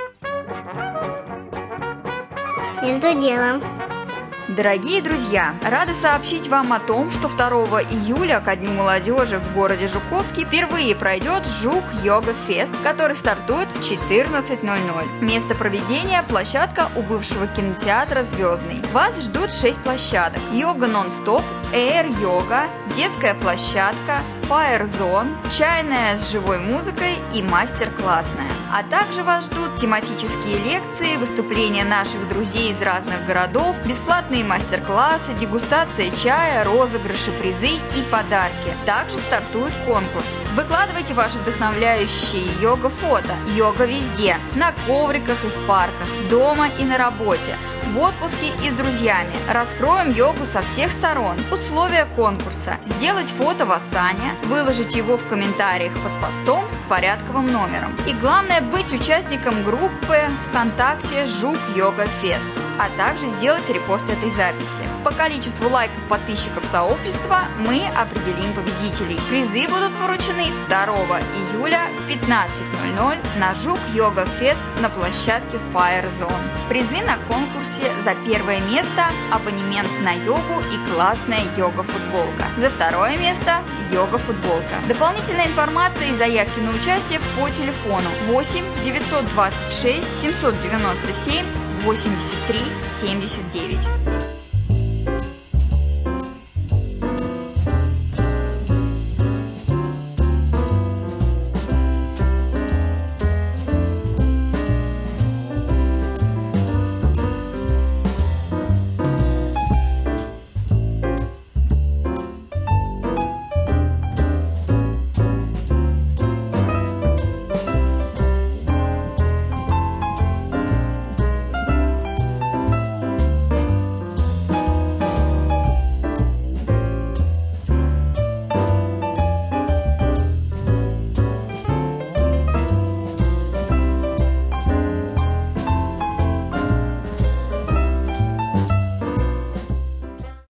Между делом. Дорогие друзья, рада сообщить вам о том, что 2 июля ко Дню молодежи в городе Жуковский впервые пройдет Жук Йога Фест, который стартует в 14:00. Место проведения – площадка у бывшего кинотеатра «Звездный». Вас ждут 6 площадок: йога нон-стоп, эйр-йога, детская площадка, фаер-зон, чайная с живой музыкой и мастер-классная. А также вас ждут тематические лекции, выступления наших друзей из разных городов, бесплатные мастер-классы, дегустация чая, розыгрыши, призы и подарки. Также стартует конкурс. Выкладывайте ваши вдохновляющие йога-фото. Йога везде. На ковриках и в парках, дома и на работе, в отпуске и с друзьями. Раскроем йогу со всех сторон. Условия конкурса: сделать фото в асане, выложить его в комментариях под постом с порядковым номером. И главное, быть участником группы ВКонтакте «Жук Йога Фест». а также сделать репост этой записи. По количеству лайков подписчиков сообщества мы определим победителей. Призы будут вручены 2 июля в 15:00 на Жук Йога Фест на площадке Fire Zone. Призы на конкурсе: за первое место абонемент на йогу и классная йога-футболка. За второе место йога-футболка. Дополнительная информация и заявки на участие по телефону 8 926 797 83 79.